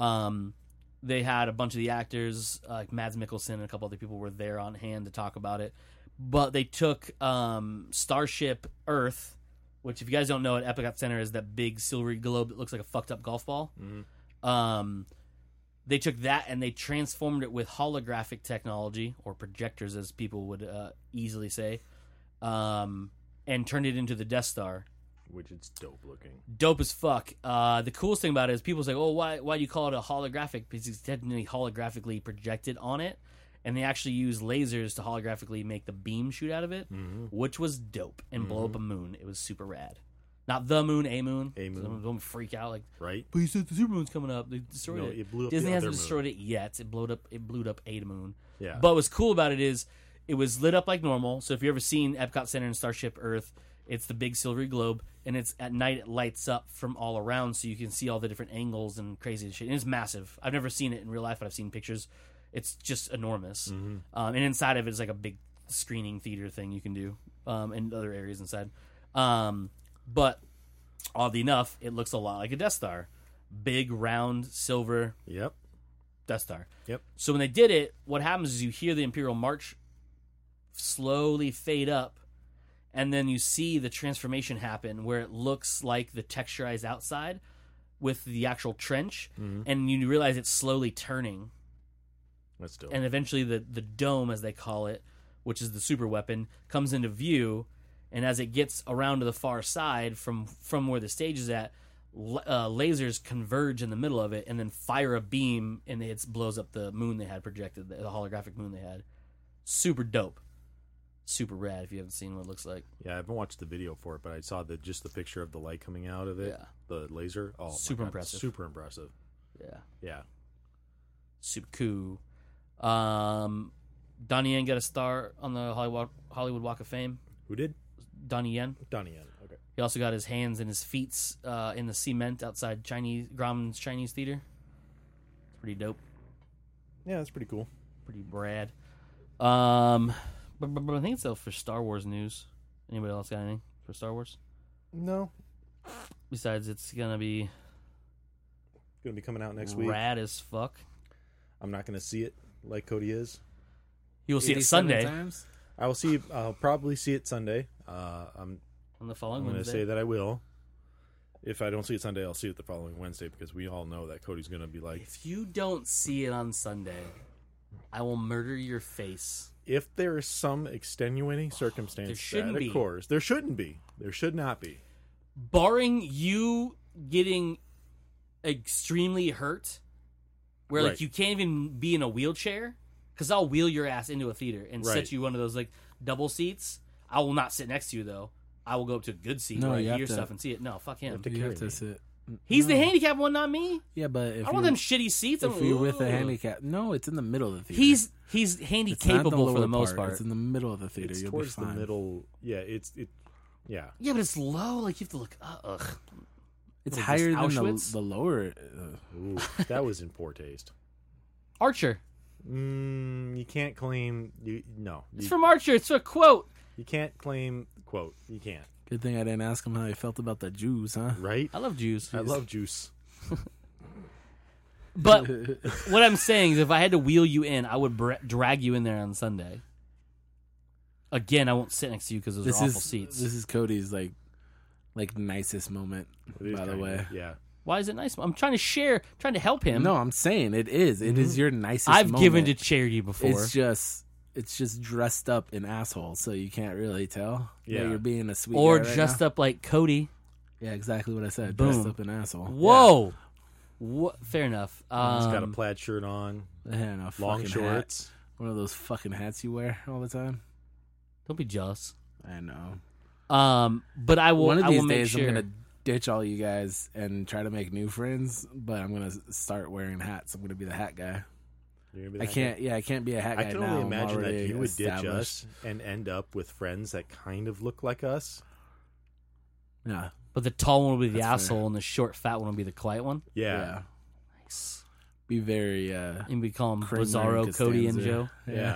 they had a bunch of the actors like Mads Mikkelsen and a couple other people were there on hand to talk about it. But they took Starship Earth, which if you guys don't know, at Epcot Center is that big silvery globe that looks like a fucked up golf ball. Mhm. They took that and they transformed it with holographic technology, or projectors as people would easily say, and turned it into the Death Star. Which is dope looking. Dope as fuck. The coolest thing about it is people say, "Oh, why do you call it a holographic?" Because it's technically holographically projected on it, and they actually use lasers to holographically make the beam shoot out of it, which was dope and blow up a moon. It was super rad. Not the moon, a moon. A moon. So don't freak out like, Right? but you said the supermoon's coming up. They destroyed No, it. it blew up Disney the hasn't other destroyed it yet. It blew up a moon. Yeah. But what's cool about it is it was lit up like normal. So if you've ever seen Epcot Center and Starship Earth, it's the big silvery globe, and it's at night it lights up from all around, so you can see all the different angles and crazy shit. And it's massive. I've never seen it in real life, but I've seen pictures. It's just enormous. And inside of it is like a big screening theater thing you can do, and other areas inside. But oddly enough, it looks a lot like a Death Star. Big, round, silver Yep. Death Star. Yep. So when they did it, what happens is you hear the Imperial March slowly fade up, and then you see the transformation happen where it looks like the texturized outside with the actual trench, and you realize it's slowly turning. That's dope. And eventually the dome, as they call it, which is the super weapon, comes into view, and as it gets around to the far side from where the stage is at, lasers converge in the middle of it and then fire a beam, and it blows up the moon they had projected, the holographic moon they had. Super dope. Super rad if you haven't seen what it looks like. Yeah, I haven't watched the video for it, but I saw just the picture of the light coming out of it. Yeah. The laser. Oh, my Super God, impressive. Super impressive. Yeah. Yeah. Super cool. Donnie Yen got a star on the Hollywood Walk of Fame. Who did? Donnie Yen. Donnie Yen. Okay. He also got his hands and his feet in the cement outside Grauman's Chinese Theater. It's pretty dope. Yeah, that's pretty cool. Pretty rad. But I think it's for Star Wars news. Anybody else got anything for Star Wars? No. Besides, it's gonna be Gonna be coming out next week. rad as fuck. I'm not gonna see it like Cody is. You will see it 87 Sunday times? I'll probably see it Sunday. I'm on the following going to Wednesday. say that I will. If I don't see it Sunday, I'll see it the following Wednesday because we all know that Cody's going to be like, If you don't see it on Sunday, I will murder your face. If there is some extenuating circumstance, There shouldn't be. of course, there shouldn't be. There should not be. Barring you getting extremely hurt, where like Right. you can't even be in a wheelchair, because I'll wheel your ass into a theater and Right. set you one of those like double seats. I will not sit next to you though. I will go to a good seat No, where I you have hear to- stuff and see it. No, fuck him. have to You carry have to me. sit. He's the No. handicapped one, not me. Yeah, but if I don't want them shitty seats. if you're with a Ugh. handicap, no, it's in the middle of the theater. He's handy It's not in capable for lower the most part. part. It's in the middle of the theater. It's You'll towards be the fine. middle. Yeah, yeah. Yeah, but it's low. Like you have to look. Ugh. It's What is higher this, than Auschwitz? the lower. Ooh, that was in poor taste. Archer. You can't claim no. It's from Archer. It's a quote. You can't claim quote. You can't. Good thing I didn't ask him how he felt about the Jews, huh? Right? I love Jews. I love juice. But what I'm saying is, if I had to wheel you in, I would drag you in there on Sunday. Again, I won't sit next to you because those This are awful is seats. this is Cody's like nicest moment. It is By the kinda- way, yeah. Why is it nice? I'm trying to share, trying to help him. no, I'm saying it is. It is your nicest. I've moment. given to charity before. It's just dressed up in asshole, so you can't really tell. Yeah. that you're being a sweet or guy right dressed now. up like Cody. Yeah, exactly what I said. Boom. Dressed up in asshole. Whoa. What? Fair enough. He's got a plaid shirt on, Yeah, and a long fucking shorts. hat. One of those fucking hats you wear all the time. Don't be jealous. I know. But I will. One of I will these make days, sure. I'm gonna ditch all you guys and try to make new friends. But I'm gonna start wearing hats. I'm gonna be the hat guy. You're gonna be I that can't. guy? Yeah, I can't be a hat guy I can now. only I'm imagine that already you would ditch established. us and end up with friends that kind of look like us. Yeah. But the tall one will be the That's asshole, fair. and the short, fat one will be the quiet one. Yeah. Nice. Be very. And we call them Kramer Bizarro, and Cody, and Costanza. Joe. Yeah.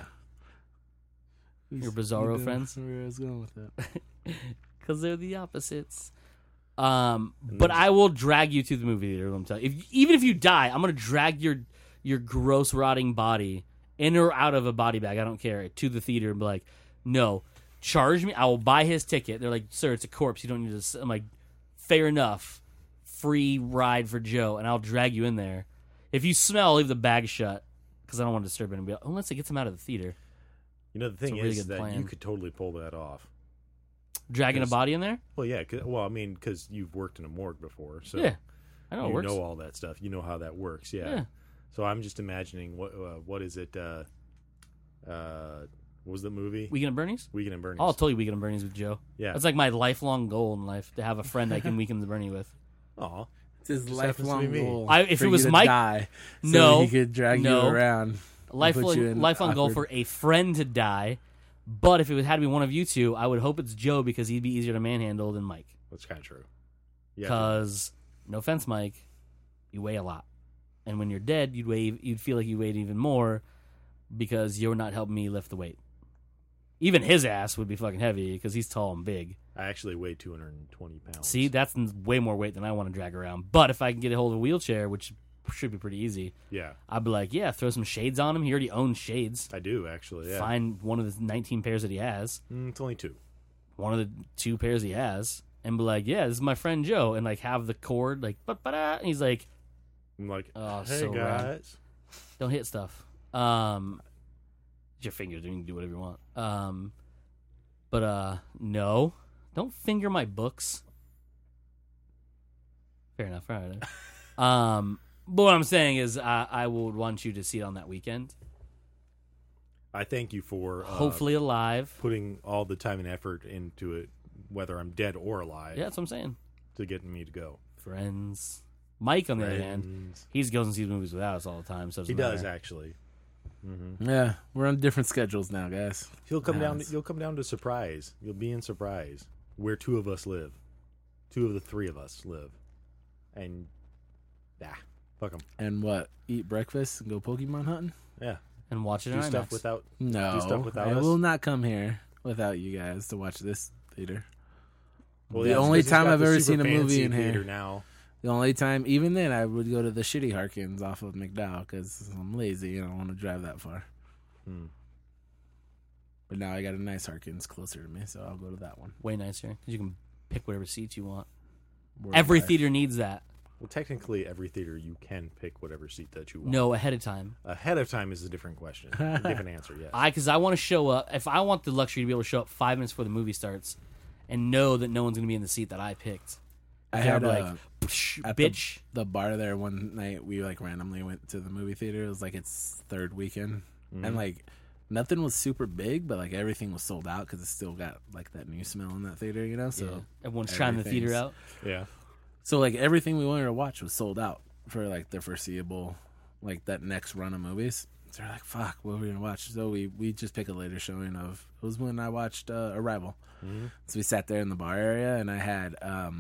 Your Bizarro friends? Where I was going with that. Because they're the opposites. But I will drag you to the movie theater. I'm telling you. Even if you die, I'm gonna drag your gross rotting body in or out of a body bag. I don't care, to the theater and be like, no, charge me. I will buy his ticket. They're like, sir, it's a corpse. You don't need to. I'm like, fair enough. Free ride for Joe, and I'll drag you in there. If you smell, leave the bag shut because I don't want to disturb anybody. Unless it gets him out of the theater. You know, the thing a really is good that plan. you could totally pull that off. Dragging a Yes. body in there? Well, yeah. Because you've worked in a morgue before, so Yeah, I know it you works. know all that stuff. You know how that works. Yeah. Yeah. So I'm just imagining what is it? What was the movie? Weekend at Bernie's? Weekend at Bernie's. I'll tell you Weekend at Bernie's with Joe. Yeah. That's like my lifelong goal in life, to have a friend I can Weekend at Bernie with. Aw. It's his Just happens to lifelong be me. goal. If for it was you to Mike- die, so No. he could drag No. you around. Lifelong, you in lifelong goal for awkward- a friend to die. But if it had to be one of you two, I would hope it's Joe because he'd be easier to manhandle than Mike. That's kind of true. Yeah. Because, no offense, Mike, you weigh a lot. And when you're dead, you'd feel like you weighed even more because you're not helping me lift the weight. Even his ass would be fucking heavy because he's tall and big. I actually weigh 220 pounds. See, that's way more weight than I want to drag around. But if I can get a hold of a wheelchair, which should be pretty easy, Yeah, I'd be like, yeah, throw some shades on him. He already owns shades. I do actually. Yeah. Find one of the 19 pairs that he has, It's only 2. one of the 2 pairs he has, and be like, yeah, this is my friend Joe, and like have the cord like, ba-ba-da, and he's like, I'm like, Oh, hey so rad. guys. don't hit stuff. It's your fingers, you can do whatever you want. But no, don't finger my books. Fair enough. All right. But what I'm saying is, I would want you to see it on that weekend. I thank you for Hopefully alive. putting all the time and effort into it, whether I'm dead or alive, Yeah, that's what I'm saying. to getting me to go. Friends. Mike, on the other hand, Friends. he goes and sees movies without us all the time. So it He doesn't does matter. actually. Yeah, we're on different schedules now, guys. He'll come down. Nice. You'll come down to Surprise. You'll be in Surprise, where 2 of us live. 2 of the 3 of us live, and fuck them. And what? Eat breakfast and go Pokemon hunting? Yeah, And watch it in do stuff IMAX. without. No, Do stuff without I us? will not come here without you guys to watch this theater. Well, The yeah, it's only 'cause he's time got I've the ever super seen a movie fancy in here. theater now. The only time, even then, I would go to the shitty Harkins off of McDowell because I'm lazy and I don't want to drive that far. Hmm. But now I got a nice Harkins closer to me, so I'll go to that one. Way nicer because you can pick whatever seats you want. Word Every life. theater needs that. Well, technically, every theater you can pick whatever seat that you want. No, ahead of time. Ahead of time is a different question, a different answer. Yes. Because I want to show up. If I want the luxury to be able to show up 5 minutes before the movie starts, and know that no one's going to be in the seat that I picked. I They're had like, at bitch. the bar there one night. We like randomly went to the movie theater. It was like its third weekend, and like nothing was super big, but like everything was sold out because it still got like that new smell in that theater, you know. So Yeah. Everyone's trying the theater everything's- out. Yeah. So like everything we wanted to watch was sold out for like the foreseeable, like that next run of movies. So we're like, fuck, what are we gonna watch? So we just pick a later showing of. It was when I watched Arrival. So we sat there in the bar area, and I had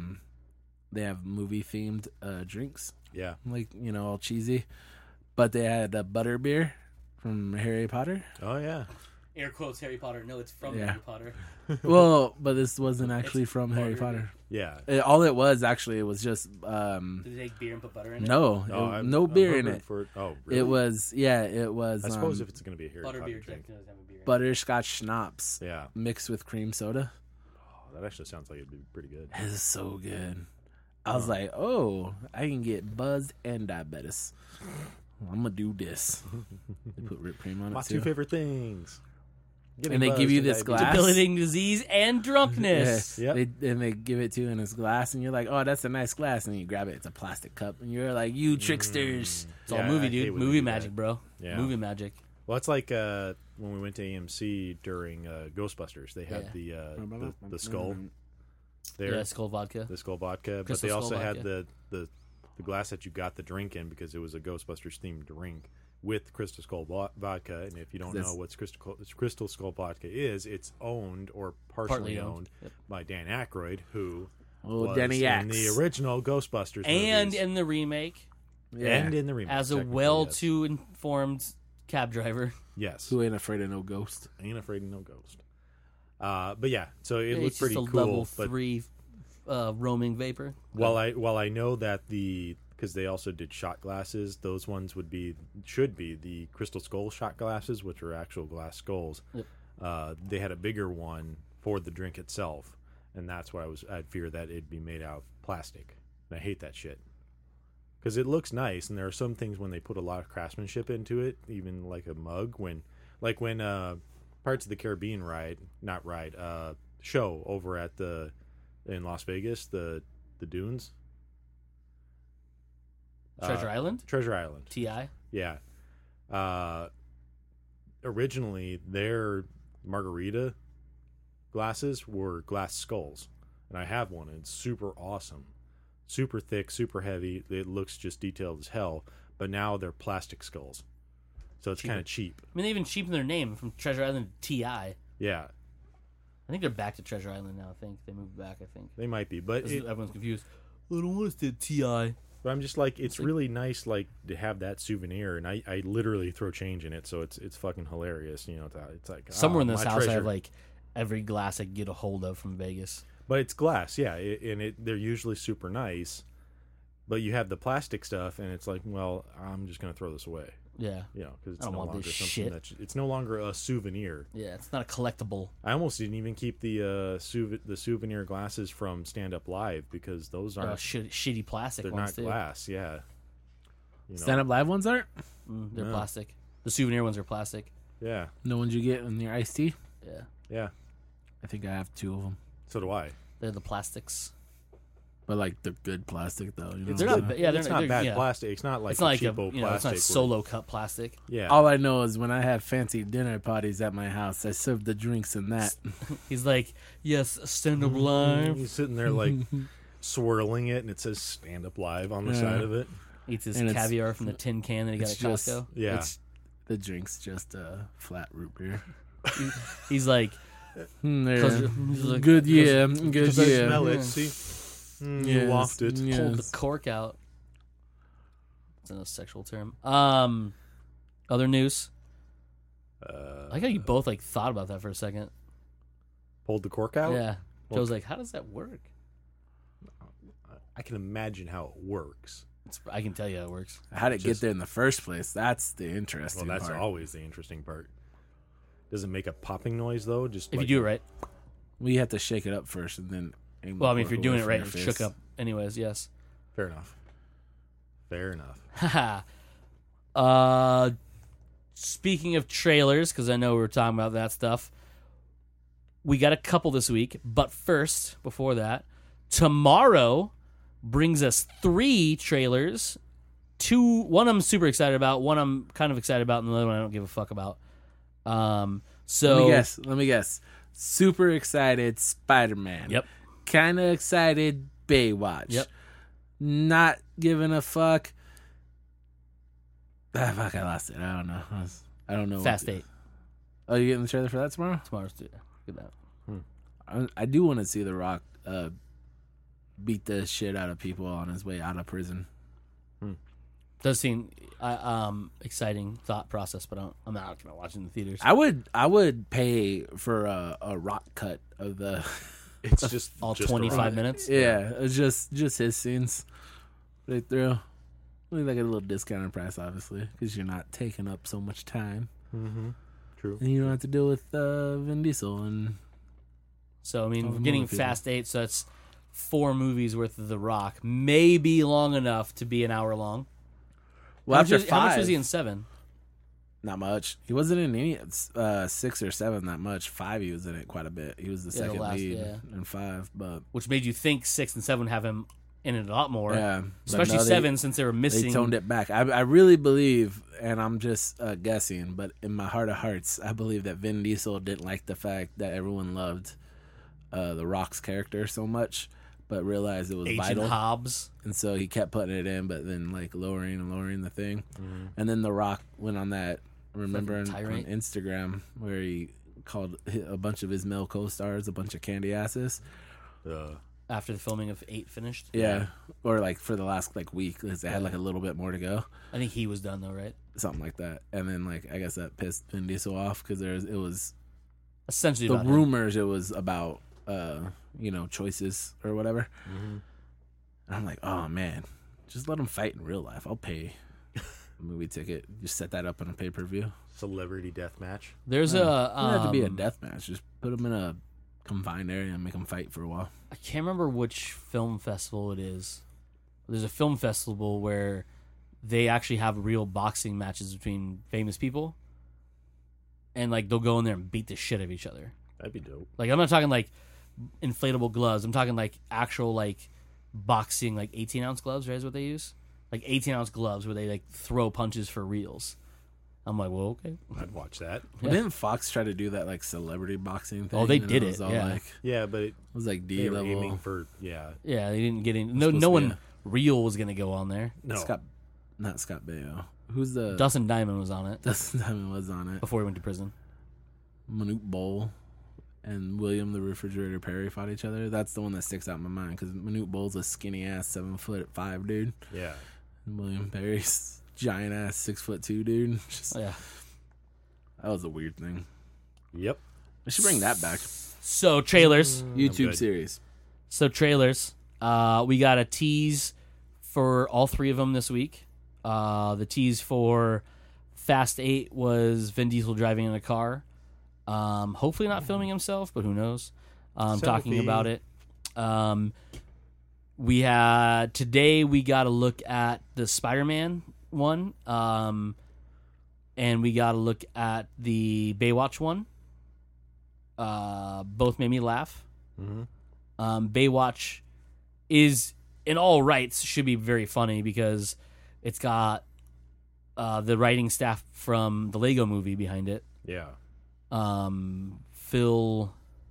they have movie themed drinks, Yeah. like all cheesy, but they had a butter beer from Harry Potter. Oh yeah. Air quotes Harry Potter. No, it's from Yeah. Harry Potter. Well, but this wasn't actually It's from Harry butter Potter. Yeah. All it was actually, it was just Did they take beer and put butter in it? no, no beer in it. Oh, really? It was it was. I suppose if it's going to be a Harry Butter Potter beer drink. definitely doesn't have a beer in it. butterscotch schnapps Yeah. mixed with cream soda. Oh, that actually sounds like it'd be pretty good. It is so good. I was like, oh, I can get buzzed and diabetes. I'm gonna do this. They put whipped cream on My it two too. favorite things. And they give you this glass. Debilitating disease and drunkenness. Yep. And they give it to you in this glass, and you're like, oh, that's a nice glass. And you grab it, it's a plastic cup, and you're like, you tricksters. It's all Yeah, movie, I hate dude. when they Movie do that. magic, bro. Yeah. Movie magic. Well, it's like when we went to AMC during Ghostbusters. They had the skull there, Yeah, Skull vodka. the skull vodka, but Crystal they also Skull had vodka. the glass that you got the drink in because it was a Ghostbusters themed drink with Crystal Skull vodka. And if you don't know what Crystal Skull vodka is, it's owned or partially owned Yep. by Dan Aykroyd, who Oh, was Danny in Axe. the original Ghostbusters And movies. in the remake, Yeah. And in the remake as a technically, well-to-informed cab driver. yes. Who ain't afraid of no ghost? Ain't afraid of no ghost. But yeah, so it It's looked pretty just a cool. level But 3 roaming vapor. while I know that because they also did shot glasses, those ones should be the Crystal Skull shot glasses, which are actual glass skulls. Yep. They had a bigger one for the drink itself, and that's why I'd fear that it'd be made out of plastic, and I hate that shit because it looks nice, and there are some things when they put a lot of craftsmanship into it, even like a mug when Pirates of the Caribbean show over at in Las Vegas, the dunes. Treasure Island? Treasure Island. T.I.? Yeah. Originally, their margarita glasses were glass skulls. And I have one, and it's super awesome. Super thick, super heavy. It looks just detailed as hell. But now they're plastic skulls. So it's kind of cheap. I mean, they even cheapened their name from Treasure Island to T.I. Yeah, I think they're back to Treasure Island now, I think. They moved back, I think. they might be. But Everyone's confused. I don't want to say T.I. But I'm just like, it's really nice, like, to have that souvenir, and I literally throw change in it, so it's fucking hilarious. You know, it's like Somewhere in my this house, I treasure. have, like, every glass I can get a hold of from Vegas. But it's glass, yeah, they're usually super nice. But you have the plastic stuff, and it's like, well, I'm just gonna throw this away, Yeah. you know, because it's I don't no want longer this something shit. it's no longer a souvenir. Yeah, it's not a collectible. I almost didn't even keep the souvenir glasses from Stand Up Live because those aren't Shitty plastic they're ones, not too. glass, yeah. You know, Stand Up Live ones aren't? They're No. plastic. The souvenir ones are plastic. yeah, No ones you get in your iced tea? Yeah. yeah. I think I have 2 of them. So do I. They're the plastics. But like they're good plastic though. You know They're what I'm not. saying? Yeah, It's not bad plastic. It's not like It's not like cheapo it's plastic. not where- solo cut plastic. Yeah. All I know is when I had fancy dinner parties at my house, I served the drinks in that. He's like, yes, stand up live. He's sitting there like swirling it, and it says "Stand Up Live" on the Yeah. side of it. Eats his And it's- caviar from the tin can that he got at It's just Costco. Yeah. the drink's just flat root beer. He's like, Yeah. he's like, Good year, good Because I year. smell Yeah. it. See, you Yes, waft it. yes. pulled the cork out. It's a sexual term. Other news. I like how you both like thought about that for a second. Pulled the cork out. Yeah. Well, Joe's like, how does that work? I can imagine how it works. I can tell you how it works. How'd it get Just- there in the first place? That's the Well, interesting that's part. always the interesting part. Does it make a popping noise though? Just If like, you do it right. We have to shake it up first and then. aim the Well, I mean, if cork you're away doing it from right, your it face. shook up. Anyways, yes. fair enough. Fair enough. Haha. Speaking of trailers, because I know we were talking about that stuff, we got a couple this week. But first, before that, tomorrow brings us 3 trailers. One I'm super excited about, one I'm kind of excited about, and the other one I don't give a fuck about. So Let me guess. Super excited, Spider-Man. Yep. Kind of excited, Baywatch. Yep. Not giving a fuck. Ah, fuck, I lost it. I don't know. I don't know. Fast 8 Oh, you getting the trailer for that tomorrow? tomorrow's due. Look at that. I do want to see The Rock beat the shit out of people on his way out of prison. Does seem exciting thought process, but I'm not gonna watch it in the theaters. I would pay for a Rock cut of the It's just All just 25 around. minutes. yeah, it's just his scenes right through. I think I get a little discounted price, obviously, because you're not taking up so much time, True. and you don't have to deal with Vin Diesel and So I mean, All we're the getting movie people. Fast 8, so that's 4 movies worth of The Rock. Maybe long enough to be an hour long. well, after how much 5, was he in 7? Not much. He wasn't in any 6 or 7 that much. 5, he was in it quite a bit. He was the Yeah, the second last- lead yeah. in 5, but Which made you think 6 and 7 would have him in it a lot more. yeah, but Especially no, 7 since they were missing. They toned it back. I really believe, and I'm just guessing, but in my heart of hearts, I believe that Vin Diesel didn't like the fact that everyone loved The Rock's character so much, but realized it was Agent vital, Hobbs. and so he kept putting it in, but then like lowering the thing, and then The Rock went on that. Remember on tirade. Instagram where he called a bunch of his male co-stars a bunch of candy asses. After the filming of 8 finished. Yeah, or like for the last like week, because they had like a little bit more to go. I think he was done though, right? Something like that, and then like I guess that pissed Vin Diesel off because it was Essentially the about him. rumors. It was about choices or whatever. And I'm like, oh man, just let them fight in real life. I'll pay a movie ticket. Just set that up in a pay-per-view. Celebrity death match. There's It doesn't have to be a a death match. Just put them in a confined area and make them fight for a while. I can't remember which film festival it is. There's a film festival where they actually have real boxing matches between famous people, and like they'll go in there and beat the shit out of each other. That'd be dope. Like I'm not talking like inflatable gloves. I'm talking like actual like boxing, like 18-ounce gloves. Right, is what they use. Like 18-ounce gloves where they like throw punches for reals. I'm like, well, okay. I'd watch that. Well, didn't Fox try to do that like celebrity boxing thing? Oh, they And did was it, all yeah. like, it Yeah, but was like they D were aiming level. for Yeah, they didn't get in. supposed No to be one a- real was gonna go on there. no. Not Scott Baio. Who's the Dustin Diamond was on it Dustin Diamond was on it. before he went to prison. Manute Bowl and William the Refrigerator Perry fought each other. That's the one that sticks out in my mind because Manute Bowl's a skinny ass 7'5" dude, Yeah. and William Perry's giant ass 6'2" dude. Just, Oh, yeah. that was a weird thing. Yep. I should bring that back. So trailers. YouTube good. series. So trailers. We got a tease for all 3 of them this week. The tease for Fast 8 was Vin Diesel driving in a car. Hopefully not filming himself, but who knows? Talking Selfie. about it. We had today. We got a look at the Spider-Man one, and we got to look at the Baywatch one. Both made me laugh. Baywatch is, in all rights, should be very funny because it's got the writing staff from the Lego Movie behind it. Yeah. Phil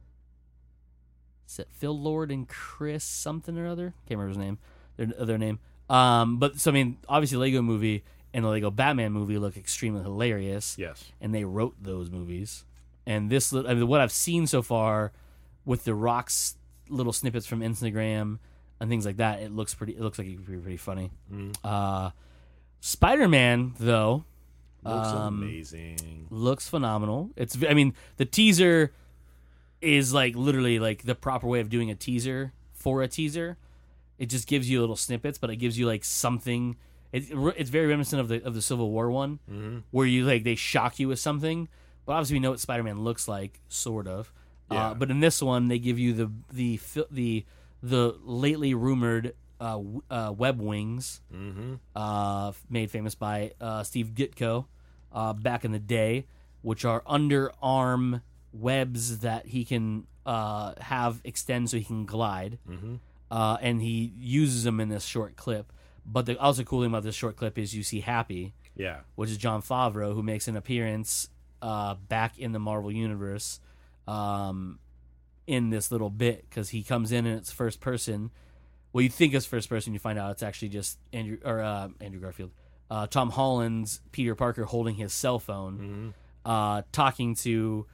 Lord and Chris something or other. Can't remember his name. Their name. But so I mean, obviously, Lego Movie and the Lego Batman movie look extremely hilarious. Yes. And they wrote those movies. And this, I mean, what I've seen so far with the Rock's little snippets from Instagram and things like that, it looks like it could be pretty funny. Spider-Man though Looks amazing. looks phenomenal. I mean, the teaser is like literally like the proper way of doing a teaser for a teaser. It just gives you little snippets, but it gives you like something. It's very reminiscent of the Civil War one, where you like they shock you with something. But obviously, we know what Spider-Man looks like, sort of. Yeah. But in this one, they give you the lately rumored web wings, made famous by Steve Ditko back in the day, which are underarm webs that he can have extend so he can glide. And he uses them in this short clip. But the also cool thing about this short clip is you see Happy, which is Jon Favreau, who makes an appearance back in the Marvel Universe in this little bit, because he comes in and it's first person. Well, you think it's first person, you find out it's actually just Andrew Garfield, Tom Holland's Peter Parker holding his cell phone, talking to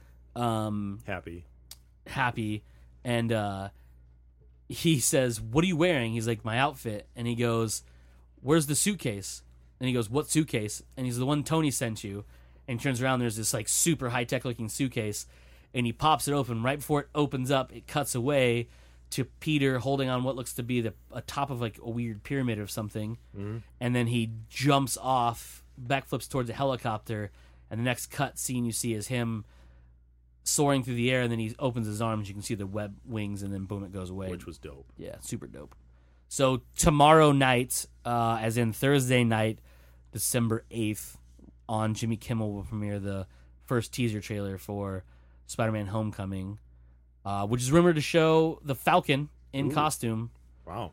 Happy, and he says, "What are you wearing?" He's like, "My outfit," and he goes, "Where's the suitcase?" And he goes, "What suitcase?" And he's, "The one Tony sent you." And he turns around, there's this like super high tech looking suitcase, and he pops it open. Right before it opens up, it cuts away to Peter holding on what looks to be a top of like a weird pyramid or something, and then he jumps off, backflips towards a helicopter, and the next cut scene you see is him soaring through the air, and then he opens his arms, you can see the web wings, and then boom, it goes away. Which was dope. Yeah, super dope. So tomorrow night, as in Thursday night, December 8th, on Jimmy Kimmel will premiere the first teaser trailer for Spider-Man Homecoming, which is rumored to show the Falcon in costume. Wow.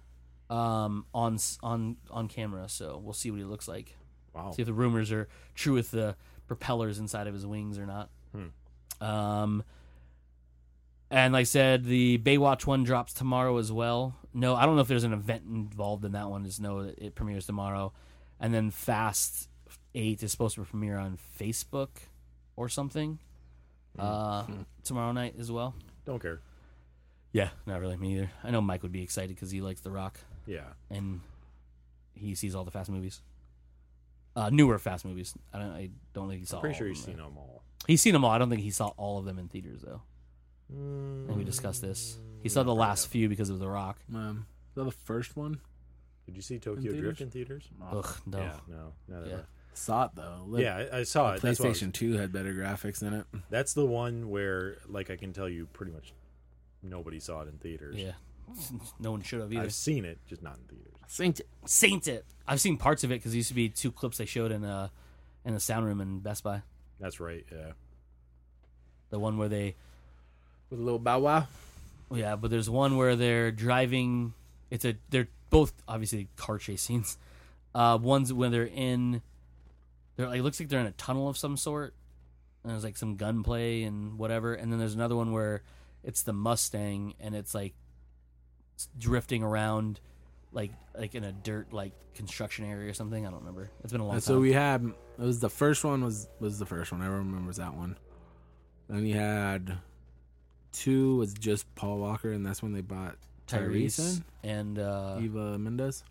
On camera, so we'll see what he looks like. Wow. See if the rumors are true with the propellers inside of his wings or not. And like I said, the Baywatch one drops tomorrow as well. No, I don't know if there's an event involved in that one. Just know that it premieres tomorrow. And then Fast 8 is supposed to premiere on Facebook or something tomorrow night as well. Don't care. Yeah, not really. Me either. I know Mike would be excited because he likes The Rock. Yeah. And he sees all the Fast movies. Newer Fast movies. I don't think he saw all Pretty sure of he's them, seen them all. He's seen them all. I don't think he saw all of them in theaters, though. And we discussed this. He saw the last few because of The Rock. Is that the first one? Did you see Tokyo Drift in theaters? Ugh, no. Yeah, no. Yeah. Saw it though. I saw it. That's PlayStation 2 had better graphics in it. That's the one where, like, I can tell you pretty much nobody saw it in theaters. Yeah. No one should have either. I've seen it, just not in theaters. Saint it. I've seen parts of it because there used to be 2 clips they showed in the sound room in Best Buy. That's right, yeah. The one where they... With a little bow wow? Yeah, but there's one where they're driving... They're both, obviously, car chase scenes. One's when they're in... It looks like they're in a tunnel of some sort. And there's, like, some gunplay and whatever. And then there's another one where it's the Mustang, and it's, like, drifting around... Like in a dirt construction area or something. I don't remember. It's been a long time. So we had the first one was the first one. I remember that one. Then you had 2 was just Paul Walker, and that's when they bought Tyrese and Eva Mendes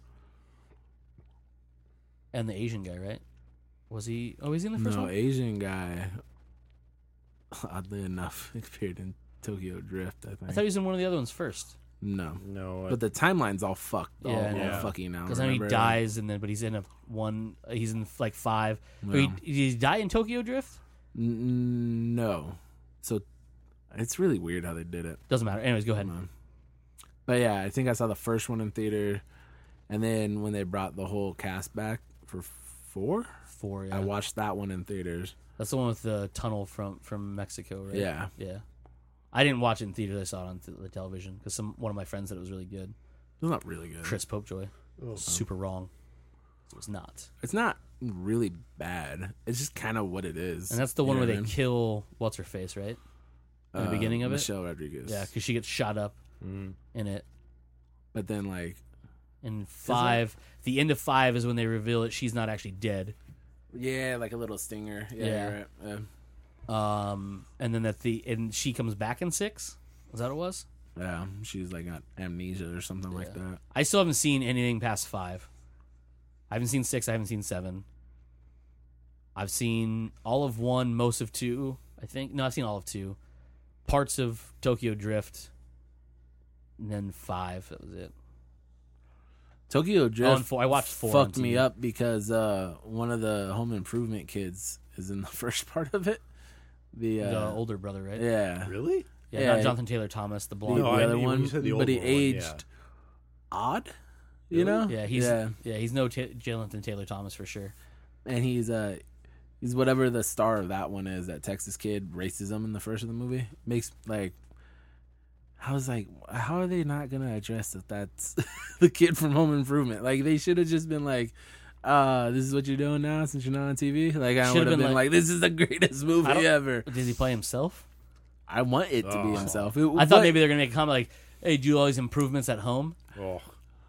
and the Asian guy, right? Was he? Oh, is he in the first no, one? Asian guy. Oddly enough, appeared in Tokyo Drift. I think. I thought he was in one of the other ones first. No. But the timeline's all fucked. Yeah, all fucking now. Because then he dies, but he's in he's in like 5. No. Did he die in Tokyo Drift? No. So it's really weird how they did it. Doesn't matter. Anyways, go ahead. But yeah, I think I saw the first one in theater, and then when they brought the whole cast back for 4, yeah. I watched that one in theaters. That's the one with the tunnel from Mexico, right? Yeah. Yeah. I didn't watch it in theaters. I saw it on the television because one of my friends said it was really good. It was not really good. Chris Popejoy. Super wrong. It was not. It's not really bad. It's just kind of what it is. And that's the one where they kill what's her face, right? In the beginning of Michelle Rodriguez. Yeah, because she gets shot up in it. But then, like, in 5, the end of 5 is when they reveal that she's not actually dead. Yeah, like a little stinger. Yeah. Right. And then and she comes back in 6. Was that what it was? Yeah, she's like got amnesia or something like that. I still haven't seen anything past 5. I haven't seen 6. I haven't seen 7. I've seen all of 1, most of 2. I think no, I've seen all of 2. Parts of Tokyo Drift, and then 5. That was it. Tokyo Drift. and 4. I watched 4. Fucked me up because one of the Home Improvement kids is in the first part of it. The older brother, right? Yeah. Really? Yeah, not Jonathan Taylor Thomas, the blonde. The other one, you said the but he older one, aged odd. You know? Yeah, he's no Jonathan Taylor Thomas for sure. And he's whatever the star of that one is. That Texas kid, racism in the first of the movie makes like. I was like, how are they not gonna address that? That's the kid from Home Improvement. Like they should have just been like, this is what you're doing now since you're not on TV. Like I would have been like, this is the greatest movie ever. Does he play himself? I want it to be himself. I thought maybe they're gonna make a comment like, hey, do all these improvements at home. Oh,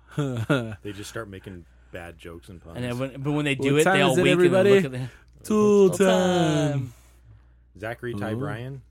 they just start making bad jokes and puns. And then when they do What it, they time all is it, wink everybody? and look at the Tool time. Zachary Ty Ooh. Bryan.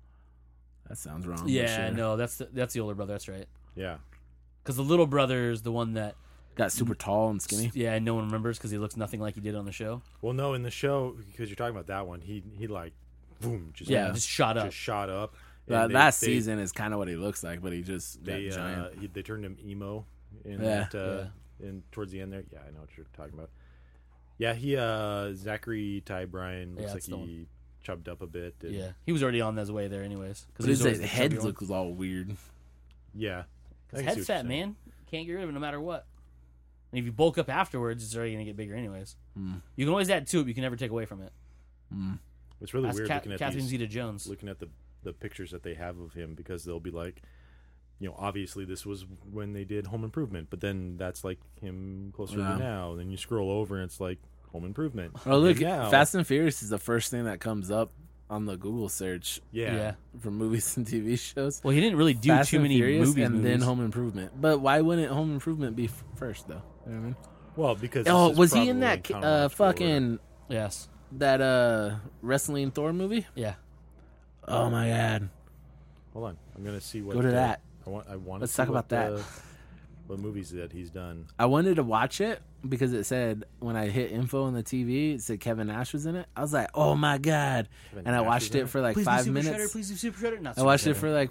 That sounds wrong. Yeah, sure. no, that's the older brother. That's right. Yeah. Because the little brother is the one that Got super tall and skinny. yeah, no one remembers because he looks nothing like he did on the show. Well, no, in the show, because you're talking about that one, he like, boom, just Just shot up. Just shot up. That season is kind of what he looks like, but he just got giant. They turned him emo in Yeah. in towards the end there. Yeah, I know what you're talking about. Yeah, Zachary Ty Bryan looks like that's the he chubbed up a bit. And, Yeah, he was already on his way there anyways. Because his head looks all weird. Yeah. I can see Head what fat, you're saying. man. Can't get rid of it no matter what. And if you bulk up afterwards, it's already gonna get bigger anyways. You can always add to it, but you can never take away from it. It's really That's weird looking at Catherine these, Zeta-Jones. looking at the pictures that they have of him, because they'll be like, obviously this was when they did Home Improvement, but then that's like him closer to now. And then you scroll over and it's like Home Improvement. Oh, look, And now, Fast and Furious is the first thing that comes up on the Google search yeah. for movies and TV shows. Well, he didn't really do Fast too and many Furious movies. and then Home Improvement. But why wouldn't Home Improvement be first, though? You know what I mean? Well, because Oh, this is was he in probably that chronological order. fucking Yes. that wrestling Thor movie? Yeah. Oh my god! Hold on, I'm gonna see what. Go to that. I want. Let's talk about that. What movies that he's done? I wanted to watch it because it said when I hit info on the TV, it said Kevin Nash was in it. I was like, oh my god! Kevin And I Nash watched is in it for like Please 5 do Super minutes. Shredder. Please do Super Shredder. Not I watched Super it for like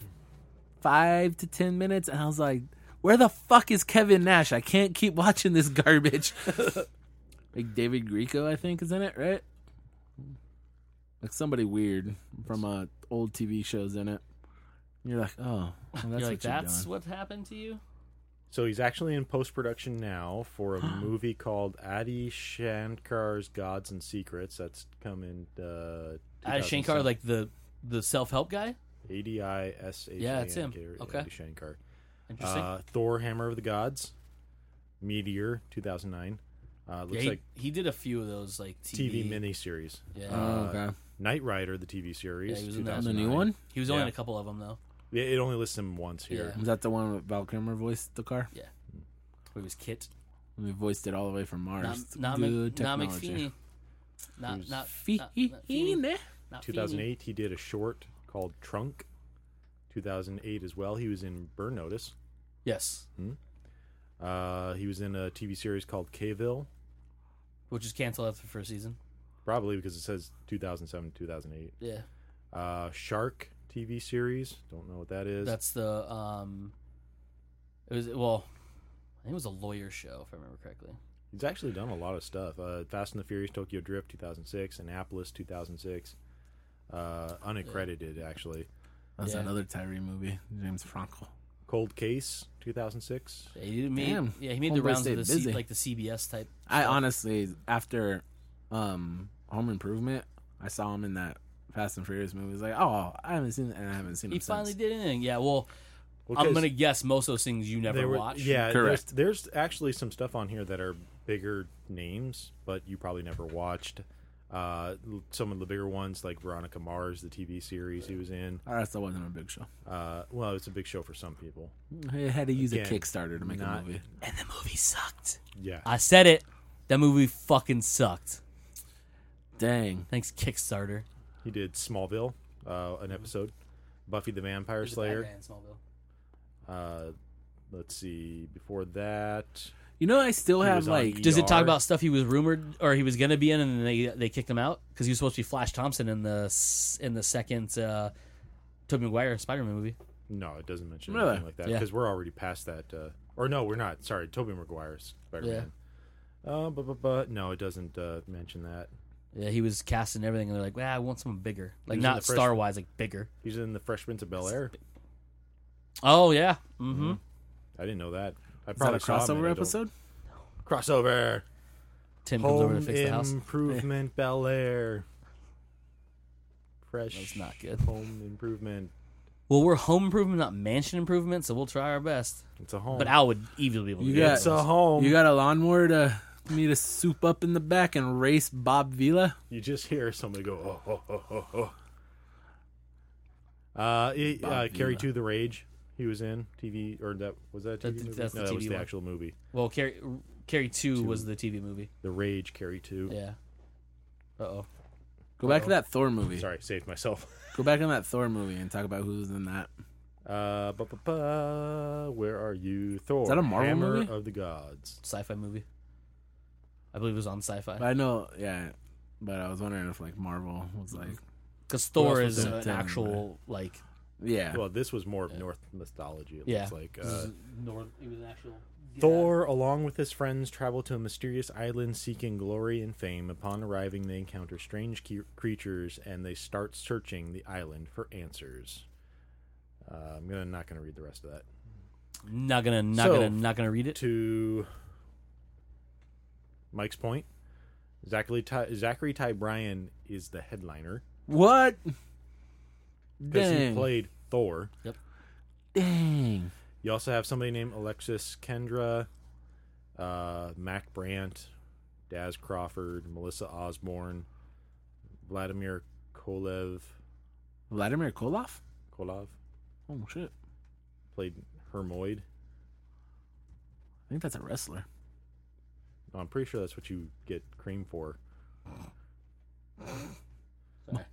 5 to 10 minutes, and I was like, where the fuck is Kevin Nash? I can't keep watching this garbage. Like David Grieco, I think, is in it, right? Like somebody weird from old TV shows in it. You're like, oh, well, that's You're what like, you're that's doing. what happened to you? So he's actually in post production now for a movie called Adi Shankar's Gods and Secrets. That's coming. Adi Shankar, like the self-help guy? ADISHANKR. Yeah, it's him. Okay. Adi Shankar. Interesting. Thor: Hammer of the Gods, Meteor, 2009. Looks like he did a few of those like TV miniseries. Yeah. Oh, okay. Knight Rider, the TV series. Yeah, he was in that. The 2009. new one? He was only in Yeah. a couple of them though. Yeah, it only lists him once here. Was that the one with Val Kilmer voiced the car? Yeah. Where he was Kit. We voiced it all the way from Mars. Not Good McFeeny. technology. Not Feeny. Not 2008, he did a short called Trunk. 2008 as well. He was in Burn Notice. Yes. He was in a TV series called K-ville, Which is canceled after the first season. probably because it says 2007, 2008. Yeah. Shark TV series. Don't know what that is. That's the it was I think it was a lawyer show if I remember correctly. He's actually done a lot of stuff. Fast and the Furious, Tokyo Drift, 2006. Annapolis, 2006. Unaccredited, actually. That's Yeah. another Tyree movie. James Franco. Cold Case, 2006. Yeah, he made, Damn. yeah, he made the Homeboy rounds stayed of busy. like the CBS type. I stuff. honestly, after Home Improvement, I saw him in that Fast and Furious movie. I was like, oh, I haven't seen it, and I haven't seen He him finally since. did anything. Yeah, well, Well, I'm 'cause gonna guess most of those things you they never were- watch. Yeah, Correct. There's actually some stuff on here that are bigger names, but you probably never watched. Some of the bigger ones, like Veronica Mars, the TV series he was in. That still wasn't a big show. Well, it's a big show for some people. He had to use Again, a Kickstarter to make a not- movie. And the movie sucked. Yeah. I said it. That movie fucking sucked. Dang. Thanks, Kickstarter. He did Smallville, an episode. Buffy the Vampire Slayer. Let's see. Before that, You know, I still He have was on like. Does it talk ER. about stuff he was rumored or he was gonna be in, and then they kicked him out because he was supposed to be Flash Thompson in the second Tobey Maguire Spider-Man movie? no, it doesn't mention Really? anything like that Yeah. because we're already past that. Or no, we're not. Sorry, Tobey Maguire's Spider-Man. But no, it doesn't mention that. Yeah, he was cast and everything, and they're like, "Well, I want someone bigger, like was in not the Fresh- star-wise, like bigger." He's in the Fresh Prince of Bel Air. Oh yeah, mm-hmm. I didn't know that. I Is that a probably saw him, crossover and I don't- episode? Crossover. Tim comes over to Home fix the house. Improvement Bel Air. Fresh. That's not good. Home Improvement. Well, we're home improvement, not mansion improvement, so we'll try our best. It's a home. But Al would easily be able to You do got- it. It's a home. You got a lawnmower to me to soup up in the back and race Bob Vila? You just hear somebody go, oh, oh, oh, oh, oh. Bob Carrie Vila. 2 The Rage. He was in TV, or that was that a TV movie? that's the no, that was TV the one. actual movie. Well, Carrie 2 was the TV movie. The Rage, Carrie 2. Yeah. Uh-oh. Go back to that Thor movie. Sorry, saved myself. Go back in that Thor movie and talk about who's in that. Where are you, Thor? Is that a Marvel Hammer movie? of the Gods. Sci-fi movie. I believe it was on Sci-Fi. I know, yeah, but I was wondering if like Marvel was like, Because Who Thor else was is in an it? actual, like... yeah, Well, this was more of North mythology, it Yeah. looks like. It was an actual... Thor, along with his friends, travel to a mysterious island seeking glory and fame. Upon arriving, they encounter strange creatures, and they start searching the island for answers. Not gonna read the rest of that. Not gonna read it. To Mike's point, Zachary Ty Bryan is the headliner what? because he Dang, played Thor. dang. You also have somebody named Alexis Kendra, Mac Brandt, Daz Crawford, Melissa Osborne, Vladimir Kolev. Vladimir Koloff? Kolov Oh shit, played Hermoid. I think that's a wrestler. No, I'm pretty sure that's what you get cream for. Sorry.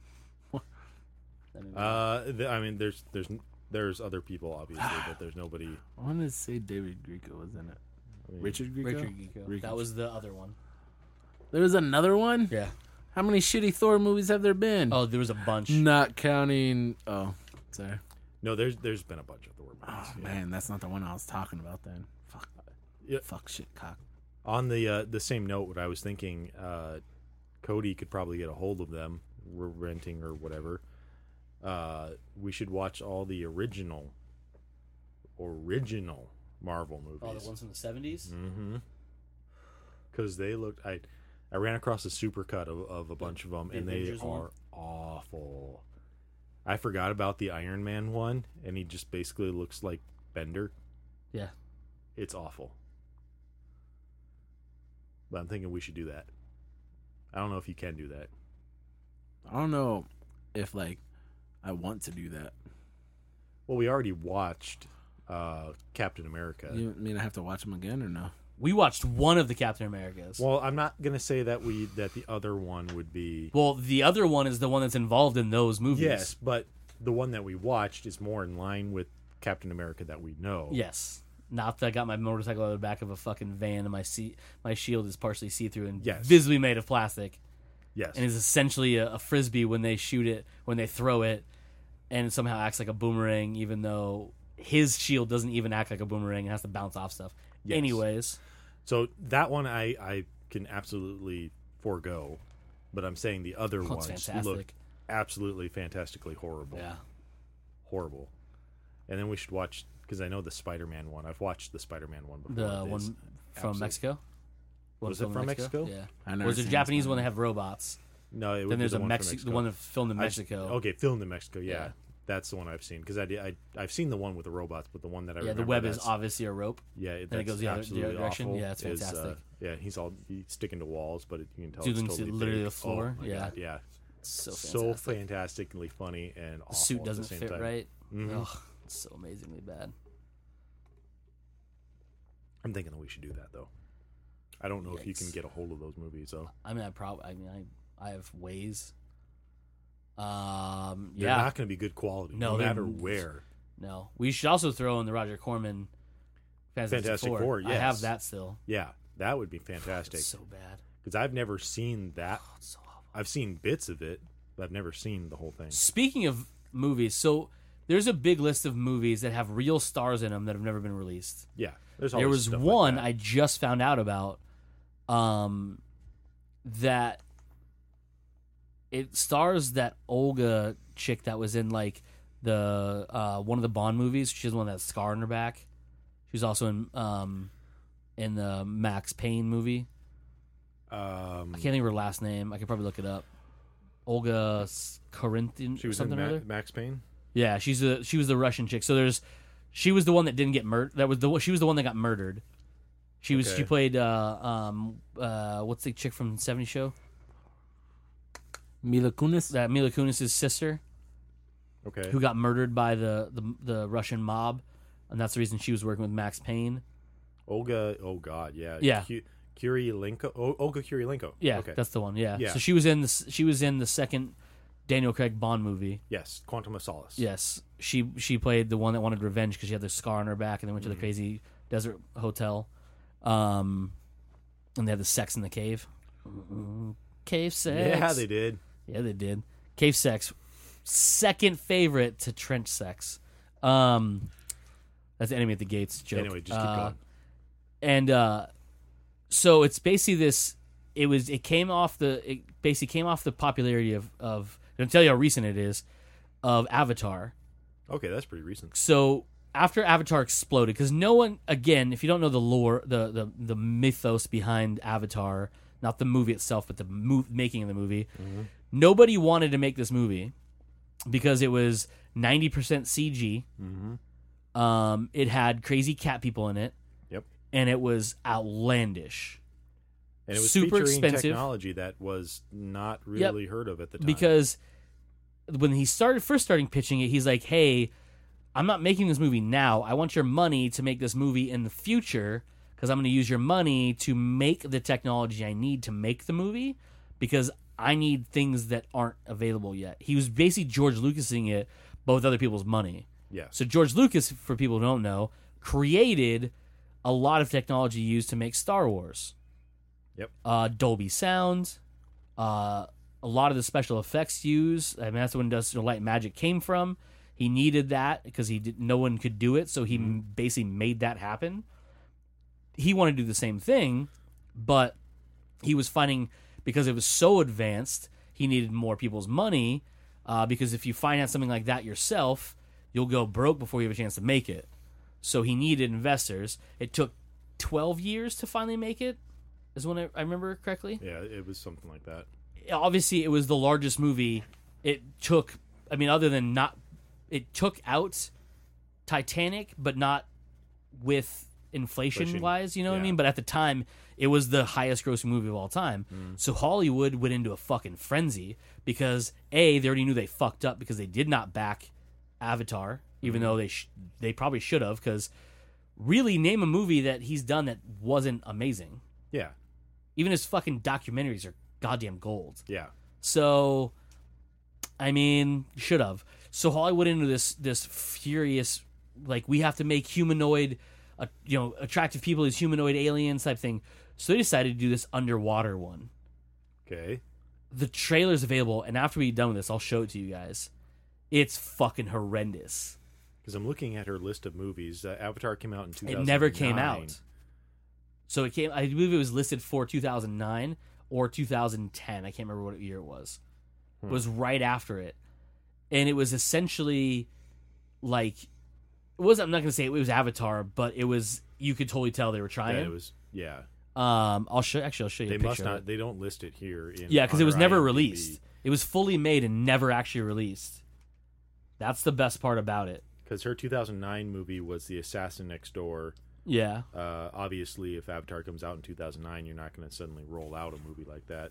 There's other people obviously, but there's nobody. I wanted to say David Grieco was in it. I mean, Richard Grieco. Richard Grieco. That was the other one. There was another one. Yeah. How many shitty Thor movies have there been? Oh, there was a bunch. Not counting. Oh, sorry. No, there's been a bunch of Thor movies. Oh yeah. man, that's not the one I was talking about. Then fuck. Yeah. Fuck shit cock. On the same note, what I was thinking, Cody could probably get a hold of them. We're renting or whatever. We should watch all the original Marvel movies. Oh, the ones from the 70s? Mm-hmm. Because they looked. I ran across a supercut of a bunch of them, The and they Avengers one? are awful. I forgot about the Iron Man one, and he just basically looks like Bender. Yeah. It's awful. But I'm thinking we should do that. I don't know if you can do that. I don't know if like I want to do that. Well, we already watched Captain America. You mean I have to watch them again or no? We watched one of the Captain Americas. Well, I'm not gonna say that the other one would be. Well, the other one is the one that's involved in those movies. Yes, but the one that we watched is more in line with Captain America that we know. Yes. Not that I got my motorcycle out of the back of a fucking van and my shield is partially see-through and Yes. visibly made of plastic. Yes. And is essentially a frisbee when they shoot it, when they throw it, and it somehow acts like a boomerang, even though his shield doesn't even act like a boomerang and has to bounce off stuff. Yes. Anyways, So that one I can absolutely forego, but I'm saying the other it's ones fantastic. look absolutely fantastically horrible. Yeah. Horrible. And then we should watch, because I know the Spider-Man one. I've watched the Spider-Man one before. The It's one from absolute- Mexico. One Was it filmed from in Mexico? Yeah. I never Or is it seen Japanese this one that have robots? No, it would Then be there's the a one from the one that filmed in Mexico. Okay, filmed in Mexico. Yeah, Yeah. that's the one I've seen because I've seen the one with the robots, but the one that I Yeah, remember, the web is that's- obviously a rope. Yeah, it that's goes the other absolutely direction. awful, Yeah, it's is, fantastic. yeah, he's sticking to walls, but you can tell So you it's can see totally literally fake. the floor? Oh my Yeah. God, yeah, So so fantastic. fantastically funny and awful The suit at doesn't the same fit time. right. Mhm. Ugh, it's so amazingly bad. I'm thinking that we should do that though. I don't know if you can Yikes. get a hold of those movies though. I mean, I have ways. They're Yeah. not going to be good quality, No, no they're- matter where. No, we should also throw in the Roger Corman Fantastic Four, I have yes. that still. Yeah, that would be fantastic It's so bad. because I've never seen that. Oh, it's so awful. I've seen bits of it, but I've never seen the whole thing. Speaking of movies, so there's a big list of movies that have real stars in them that have never been released. Yeah, there's There always was stuff one like I just found out about that it stars that Olga chick that was in like the one of the Bond movies. She's the one that has a scar on her back. She was also in the Max Payne movie. I can't think of her last name. I could probably look it up. Olga Corinthian. She was something in Max Payne. Yeah, she was the Russian chick. So she was the one that didn't get murdered. She was the one that got murdered. She played what's the chick from '70s Show? Mila Kunis. That Mila Kunis' sister. Okay. Who got murdered by the Russian mob, and that's the reason she was working with Max Payne. Olga. Oh God, yeah. Yeah. Kurylenko. Olga Kurylenko. Yeah, okay. that's the one. Yeah. Yeah. So she was in the second Daniel Craig Bond movie. Yes, Quantum of Solace. Yes, she played the one that wanted revenge because she had the scar on her back and they went to the crazy desert hotel, and they had the sex in the cave. Cave sex. Yeah, they did. Yeah, they did. Cave sex. Second favorite to trench sex. That's the Enemy at the Gates joke. Anyway, just keep going. And so it's basically this. It basically came off the popularity of. I'll tell you how recent it is. Of Avatar. Okay, that's pretty recent. So after Avatar exploded, because no one, again, if you don't know the lore, the mythos behind Avatar, not the movie itself, but the making of the movie, nobody wanted to make this movie because it was 90% CG. It had crazy cat people in it. Yep. And it was outlandish. And it was super featuring expensive technology that was not really heard of at the time. Because when he first started pitching it, he's like, "Hey, I'm not making this movie now. I want your money to make this movie in the future because I'm going to use your money to make the technology I need to make the movie because I need things that aren't available yet." He was basically George Lucasing it, but with other people's money. Yeah. So George Lucas, for people who don't know, created a lot of technology used to make Star Wars. Yep. Dolby Sound, a lot of the special effects used. I mean, that's when Industrial Light and Magic came from. He needed that because no one could do it, so he basically made that happen. He wanted to do the same thing, but he was finding, because it was so advanced, he needed more people's money, because if you finance something like that yourself, you'll go broke before you have a chance to make it. So he needed investors. It took 12 years to finally make it, is when I remember correctly. Yeah, it was something like that. Obviously, it was the largest movie. It took, I mean, other than not, it took out Titanic, but not with inflation-wise, you know what I mean? But at the time, it was the highest-grossing movie of all time. So Hollywood went into a fucking frenzy because, A, they already knew they fucked up because they did not back Avatar, even though they probably should have, because really name a movie that he's done that wasn't amazing. Yeah. Even his fucking documentaries are goddamn gold. Yeah. So, I mean, should have. So Hollywood into this furious, like, we have to make humanoid, attractive people as humanoid aliens type thing. So they decided to do this underwater one. Okay. The trailer's available, and after we're done with this, I'll show it to you guys. It's fucking horrendous. Because I'm looking at her list of movies. Avatar came out in 2009. It never came out. So it came, I believe it was listed for 2009 or 2010. I can't remember what year it was. It was right after it. And it was essentially like, I'm not going to say it was Avatar, but it was, you could totally tell they were trying. Yeah, it was, yeah. I'll show you a picture. They must not, they don't list it here. Yeah, because it was never IMDb. released. It was fully made and never actually released. That's the best part about it. Because her 2009 movie was The Assassin Next Door. Yeah. Obviously, if Avatar comes out in 2009, you're not going to suddenly roll out a movie like that.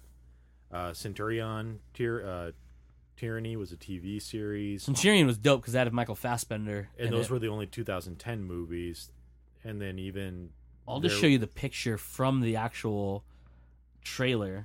Centurion Tyranny was a TV series. Centurion was dope because that had Michael Fassbender. And those were the only 2010 movies. And then even... I'll just show you the picture from the actual trailer.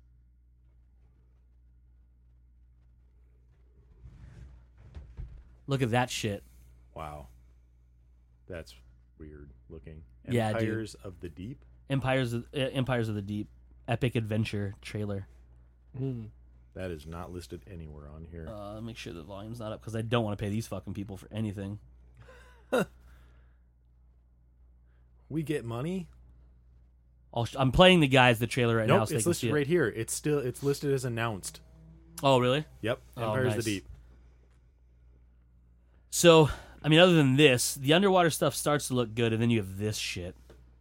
Look at that shit. Wow. That's weird looking. Yeah, dude. Empires of the Deep? Empires of the Deep. Epic Adventure trailer. That is not listed anywhere on here. Make sure the volume's not up because I don't want to pay these fucking people for anything. We get money? I'm playing the guys the trailer right now. Nope, So it's they can listed see right here. It's listed as announced. Oh, really? Yep, Oh, Empires of nice. the Deep. So, I mean, other than this, the underwater stuff starts to look good, and then you have this shit.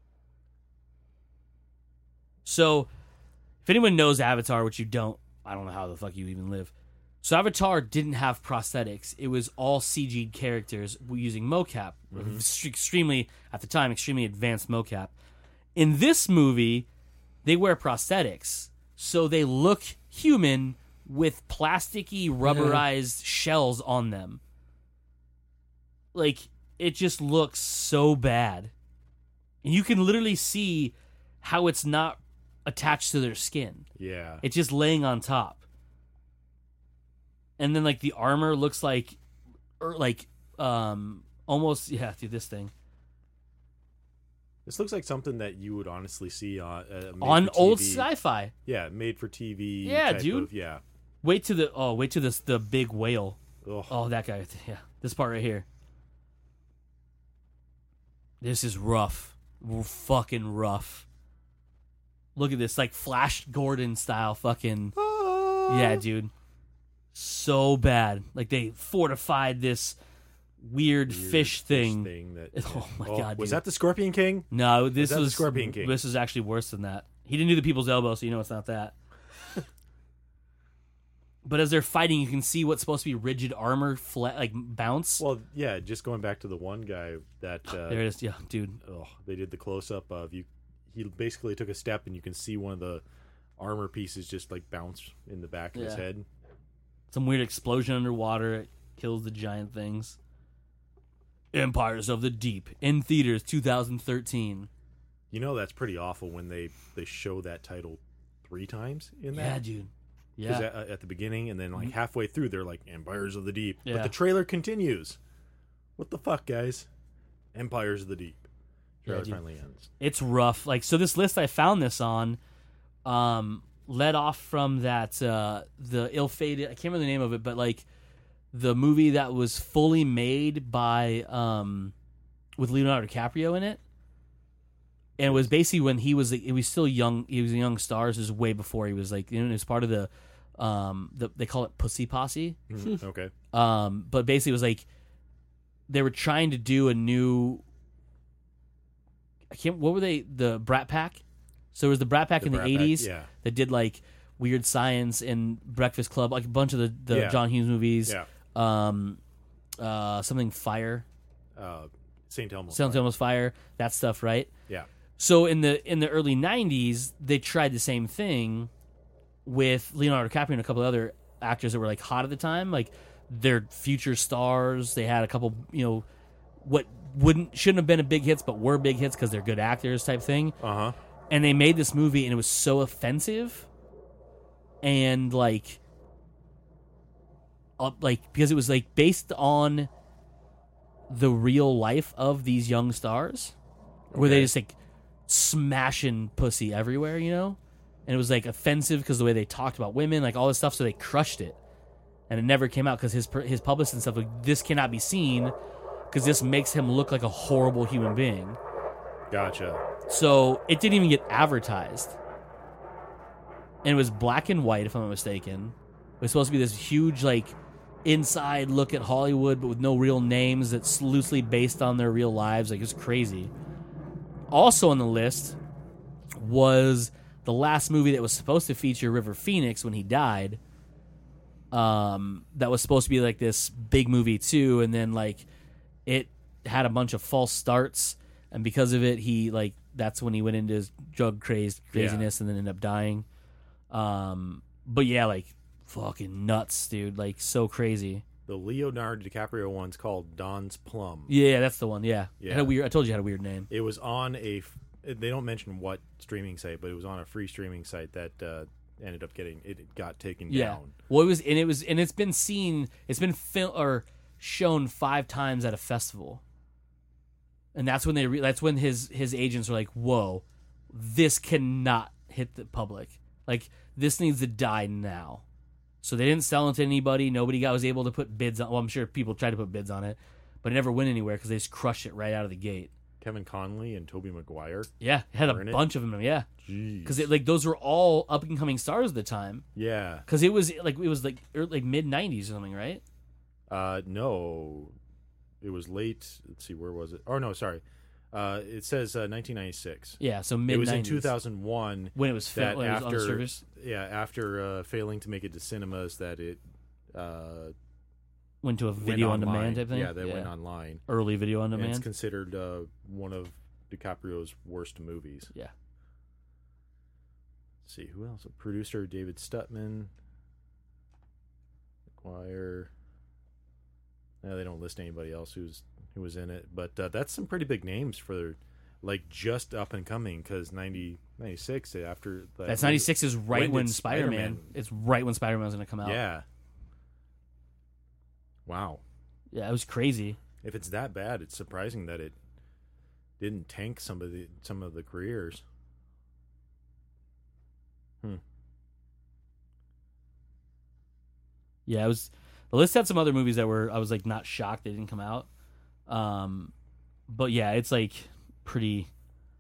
So, if anyone knows Avatar, which you don't, I don't know how the fuck you even live. So Avatar didn't have prosthetics. It was all CG'd characters using mocap. Extremely, at the time, extremely advanced mocap. In this movie, they wear prosthetics. So they look human with plasticky, rubberized shells on them. Like, it just looks so bad. And you can literally see how it's not attached to their skin. Yeah. It's just laying on top. And then, like, the armor looks like almost, yeah, dude, this thing. This looks like something that you would honestly see on old sci-fi. Yeah, made for TV. Yeah, type dude. Of, yeah. Wait to the big whale. Ugh. Oh, that guy. Yeah, this part right here. This is rough. Fucking rough. Look at this, like Flash Gordon style fucking. Yeah, dude. So bad. Like, they fortified this weird fish thing. Oh my god, was dude. that the Scorpion King? No, this was the Scorpion King. This was actually worse than that. He didn't do the people's elbow, so you know it's not that. But as they're fighting, you can see what's supposed to be rigid armor, like bounce. Well, yeah, just going back to the one guy that there it is, yeah, dude. They did the close up of you. He basically took a step, and you can see one of the armor pieces just like bounce in the back of his head. Some weird explosion underwater. It kills the giant things. Empires of the Deep in theaters 2013. You know that's pretty awful when they show that title 3 times in that. Yeah, dude. Yeah. At the beginning, and then like halfway through, they're like Empires of the Deep. Yeah. But the trailer continues. What the fuck, guys? Empires of the Deep. Trailer finally ends. It's rough. Like, so this list I found this on, led off from that the ill-fated. I can't remember the name of it, but like the movie that was fully made by with Leonardo DiCaprio in it. And it was basically when he was still young. He was a young star. This was way before he was like, you know, it was part of the they call it Pussy Posse. Okay. But basically it was like they were trying to do a new. What were they? The Brat Pack. So it was the Brat Pack in the 80s that did like Weird Science and Breakfast Club, like a bunch of the John Hughes movies. Yeah. Something Fire. St. Elmo's Fire. That stuff, right? Yeah. So in the early 90s, they tried the same thing with Leonardo DiCaprio and a couple of other actors that were like hot at the time, like they're future stars. They had a couple, you know, what shouldn't have been a big hits, but were big hits because they're good actors type thing. And they made this movie, and it was so offensive, and like because it was like based on the real life of these young stars, where they just like smashing pussy everywhere, you know, and it was like offensive because the way they talked about women, like all this stuff. So they crushed it, and it never came out because his publicist and stuff like, this cannot be seen because this makes him look like a horrible human being. Gotcha. So it didn't even get advertised. And it was black and white, if I'm not mistaken. It was supposed to be this huge, like, inside look at Hollywood, but with no real names, that's loosely based on their real lives. Like, it's crazy. Also on the list was the last movie that was supposed to feature River Phoenix when he died. That was supposed to be like this big movie too, and then like it had a bunch of false starts, and because of it, he like that's when he went into his drug craziness, and then ended up dying. But yeah, like fucking nuts, dude. Like so crazy. The Leonardo DiCaprio one's called Don's Plum. Yeah, that's the one. Yeah. Yeah. It had a weird. I told you it had a weird name. It was on they don't mention what streaming site, but it was on a free streaming site that ended up got taken down. Well, it's been seen. It's been shown 5 times at a festival, and that's when that's when his agents were like, "Whoa, this cannot hit the public. Like this needs to die now." So they didn't sell it to anybody. Nobody was able to put bids on. Well, I'm sure people tried to put bids on it, but it never went anywhere because they just crushed it right out of the gate. Kevin Conley and Tobey Maguire. Yeah, it had a bunch of them. Yeah, because like those were all up and coming stars at the time. Yeah, because it was like mid '90s or something, right? No, it was late. Let's see, where was it? Oh no, sorry. It says 1996. Yeah, so mid. It was in 2001 when it was that when it was on after service. after failing to make it to cinemas, that it Went to a went video on online. demand type thing. Yeah, they went online. Early video on And it's demand. considered one of DiCaprio's worst movies. Yeah. Let's see who else. Producer David Stutman. Choir. They don't list anybody else who was in it, but that's some pretty big names for like just up and coming, because 96 after that. That's 96 is right when when did Spider-Man. Spider-Man- It's right when Spider-Man was going to come out. Yeah. Wow. Yeah, it was crazy. If it's that bad, it's surprising that it didn't tank some of the careers. Yeah, it was. The list had some other movies that were. I was like not shocked they didn't come out. But yeah, it's like pretty.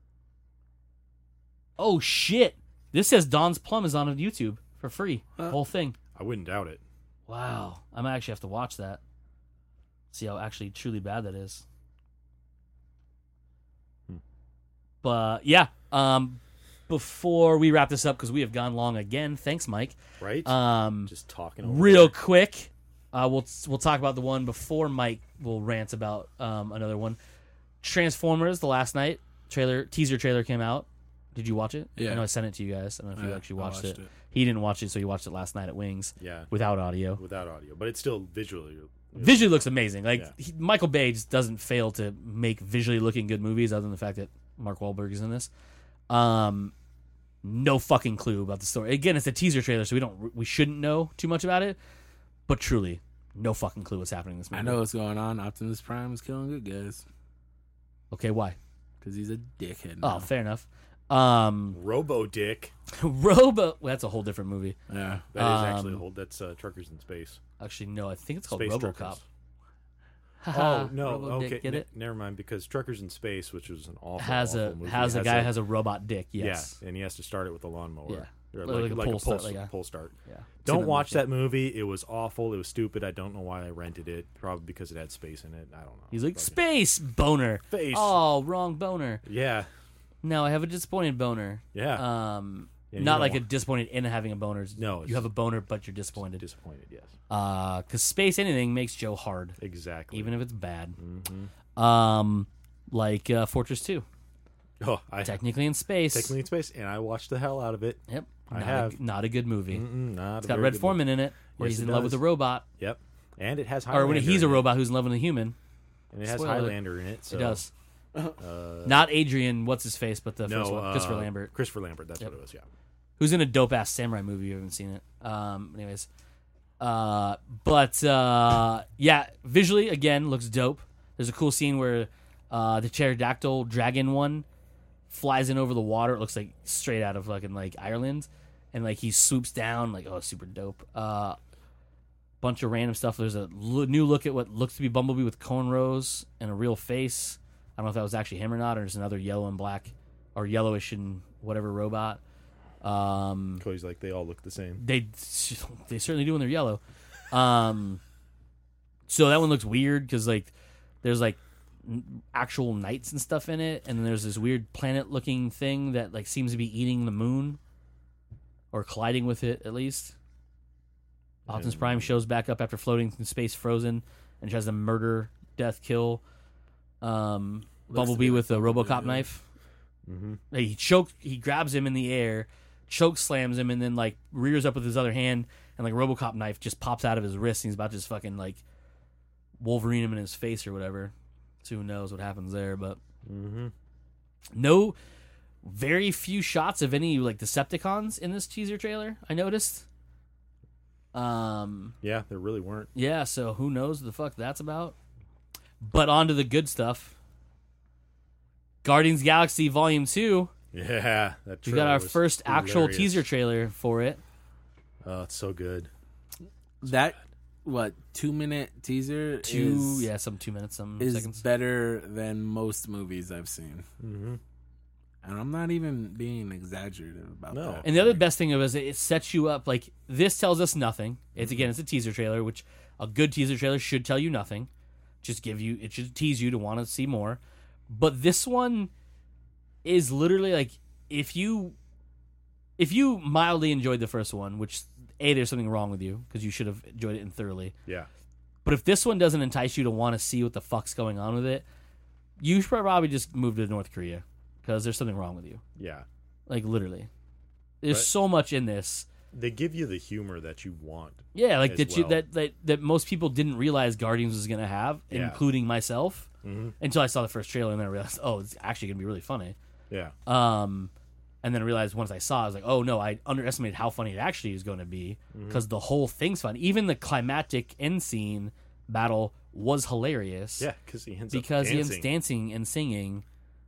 Oh shit! This says Don's Plum is on YouTube for free. The whole thing. I wouldn't doubt it. Wow, I might actually have to watch that. See how actually truly bad that is. But yeah, before we wrap this up, because we have gone long again. Thanks, Mike. Right? Um, Just talking over real there. quick, we'll talk about the one before Mike will rant about another one. Transformers: The Last Night teaser trailer came out. Did you watch it? Yeah. I know I sent it to you guys. I don't know if you actually I watched it. it. He didn't watch it, so he watched it last night at Wings Yeah. without audio. Without audio, but it's still visually. Visually looks amazing. Like Yeah. Michael Bay just doesn't fail to make visually looking good movies, other than the fact that Mark Wahlberg is in this. No fucking clue about the story. Again, it's a teaser trailer, so we shouldn't know too much about it. But truly, no fucking clue what's happening in this movie. I know what's going on. Optimus Prime is killing good guys Okay, why? because he's a dickhead. Oh, Now. fair enough. Robo Dick. Well, that's a whole different movie. Yeah. That is actually a whole. That's Truckers in Space. Actually, no, I think it's called Space RoboCop. Truckers. Haha, Oh no! Robo-Dick, Okay, get it? never mind. Because Truckers in Space, which was an awful, Has awful a movie, has a robot dick. Yes. Yeah, and he has to start it with a lawnmower. Yeah. Or Like a like a pull pull start, like a- pull start. Yeah. Don't in watch the- that movie. It was awful. It was stupid. I don't know why I rented it. Probably because it had space in it. I don't know. He's like Fucking- space boner. Face. Oh, wrong boner. Yeah, No, I have a disappointed boner. yeah. Yeah, you Not don't like a want- disappointed in having a boner. No, it's you have a boner, but you're disappointed. disappointed. Yes, Because space anything makes Joe hard, exactly. even if it's bad. Mm-hmm. Like Fortress 2, Oh, I technically in space. technically in space, and I watched the hell out of it. Yep. I Not have. not a good movie. Not It's a got very Red good Foreman in it, where Yes, he's it in love with does. a robot, movie. Yep, and it has or Highlander. when he's a in it. robot who's in love with a human. and it has Spoiler. Highlander in it. So, It does. Uh, Not Adrian, what's his face, but the no, first one, Christopher Lambert, Christopher Lambert. That's Yep. what it was. Yeah. who's in a dope ass samurai movie. You haven't seen it. Anyways, yeah, visually again looks dope. There's a cool scene where the pterodactyl dragon one flies in over the water. It looks like straight out of fucking like Ireland, and like he swoops down. Like, oh, super dope. Bunch of random stuff. There's a new look at what looks to be Bumblebee with cornrows and a real face. I don't know if that was actually him or not, or just another yellow and black or yellowish and whatever robot. Cody's like they all look the same. They certainly do when they're yellow. So that one looks weird because like there's like actual knights and stuff in it, and then there's this weird planet-looking thing that like seems to be eating the moon or colliding with it at least. Optimus Prime shows back up after floating in space, frozen, and tries to murder, death, kill Bumblebee be with a like RoboCop Bumblebee, yeah. knife. He grabs him in the air, choke slams him, and then like rears up with his other hand, and like a RoboCop knife just pops out of his wrist, and he's about to just fucking like Wolverine him in his face or whatever. So who knows what happens there? But no, very few shots of any like Decepticons in this teaser trailer. I noticed. Yeah, there really weren't. Yeah, so who knows what the fuck that's about? But on to the good stuff. Guardians Galaxy Volume 2. Yeah, that We got trailer our was first actual hilarious. teaser trailer for it. Oh, it's so good. That 2-minute teaser Some 2 minutes, some is seconds. better than most movies I've seen. Mm-hmm. And I'm not even being exaggerative about No. that. And the other best thing of it is it sets you up. Like, this tells us nothing. It's a teaser trailer, which a good teaser trailer should tell you nothing. just it should tease you to want to see more. But this one is literally like if you mildly enjoyed the first one, which there's something wrong with you because you should have enjoyed it thoroughly. Yeah. But if this one doesn't entice you to want to see what the fuck's going on with it, you should probably just move to North Korea because there's something wrong with you. Yeah. Like literally, there's But so much in this. they give you the humor that you want. Yeah, like as well. that most people didn't realize Guardians was gonna have, Yeah. including myself, Mhm. until I saw the first trailer and then I realized, oh, it's actually gonna be really funny. Yeah. And then I realized once I saw it, I was like, oh no, I underestimated how funny it actually is going to be because the whole thing's fun. Even the climactic end scene battle was hilarious. Yeah, because he ends because up he ends dancing. dancing and singing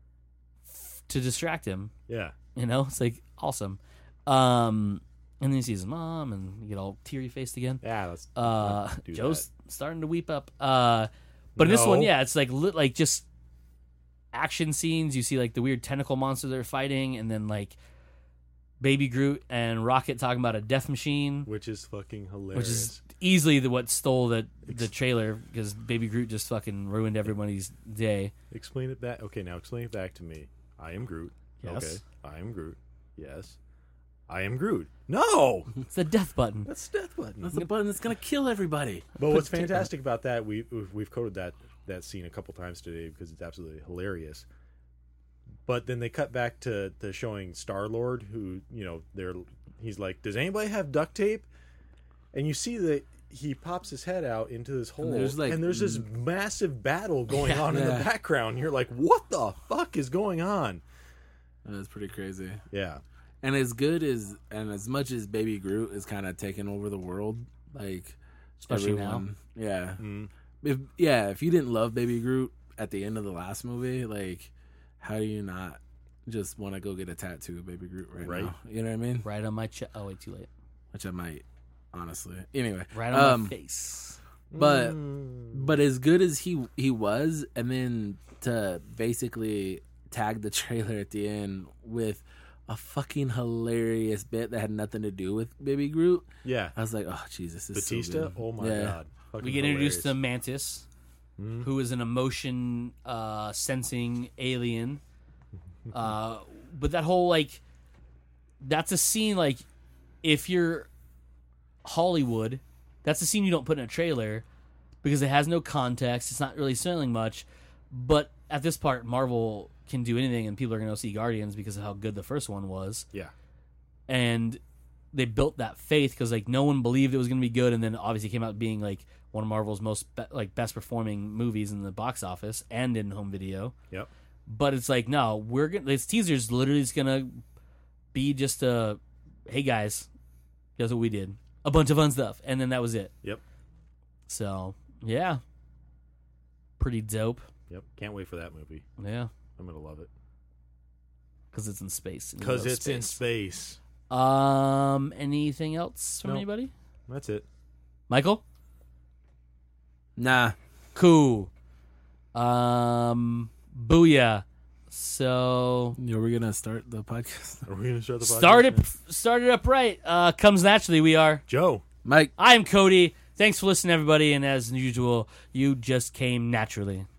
to distract him. Yeah. You know, it's like awesome. And then he sees his mom and you get all teary faced again. Yeah, let's not do Joe's starting to weep up. But in this No. one, yeah, it's like just action scenes. You see like the weird tentacle monster they're fighting, and then like Baby Groot and Rocket talking about a death machine, which is fucking hilarious. which is easily what stole the trailer because Baby Groot just fucking ruined everybody's day. Explain it back. Okay, now explain it back to me. I am Groot. Yes. Okay. I am Groot. Yes. I am Groot. No! It's the death button. That's the death button. That's the button that's gonna kill everybody. But what's fantastic about that, we've quoted that scene a couple times today because it's absolutely hilarious. But then they cut back to showing Star-Lord, who, you know, he's like, does anybody have duct tape? And you see that he pops his head out into this hole, and there's this massive battle going on in the background. You're like, what the fuck is going on? That's pretty crazy. Yeah. And as much as Baby Groot is kind of taking over the world, like Especially everyone, yeah, Mm. if you didn't love Baby Groot at the end of the last movie, like, how do you not just want to go get a tattoo of Baby Groot right now? You know what I mean? Right on my chest. Oh wait, too late. Which I might, honestly. Anyway, Right on my face. but as good as he was, and then to basically tag the trailer at the end with a fucking hilarious bit that had nothing to do with Baby Groot. Yeah. I was like, oh Jesus, this Batista? is so good. Oh my god. Fucking We get introduced to hilarious. Mantis, who is an emotion sensing alien. But that whole like, that's a scene like, if you're Hollywood, that's a scene you don't put in a trailer because it has no context. It's not really selling much. But at this part, Marvel can do anything, and people are going to see Guardians because of how good the first one was. Yeah. And they built that faith because like no one believed it was going to be good, and then obviously came out being like one of Marvel's most best performing movies in the box office and in home video. Yep. But it's like, no, this teaser's literally just gonna be just a, hey guys, guess what we did, a bunch of fun stuff, and then that was it. Yep. So yeah, pretty dope. Yep. Can't wait for that movie. Yeah, I'm gonna love it. because it's in space. and you Because love it's in space. Anything else from No. anybody? That's it. Michael? Nah. Cool. Booyah. So We're gonna start the podcast. Are we gonna start the podcast? start it up right. Comes naturally. We are. Joe. Mike. I'm Cody. Thanks for listening, everybody. And as usual, you just came naturally.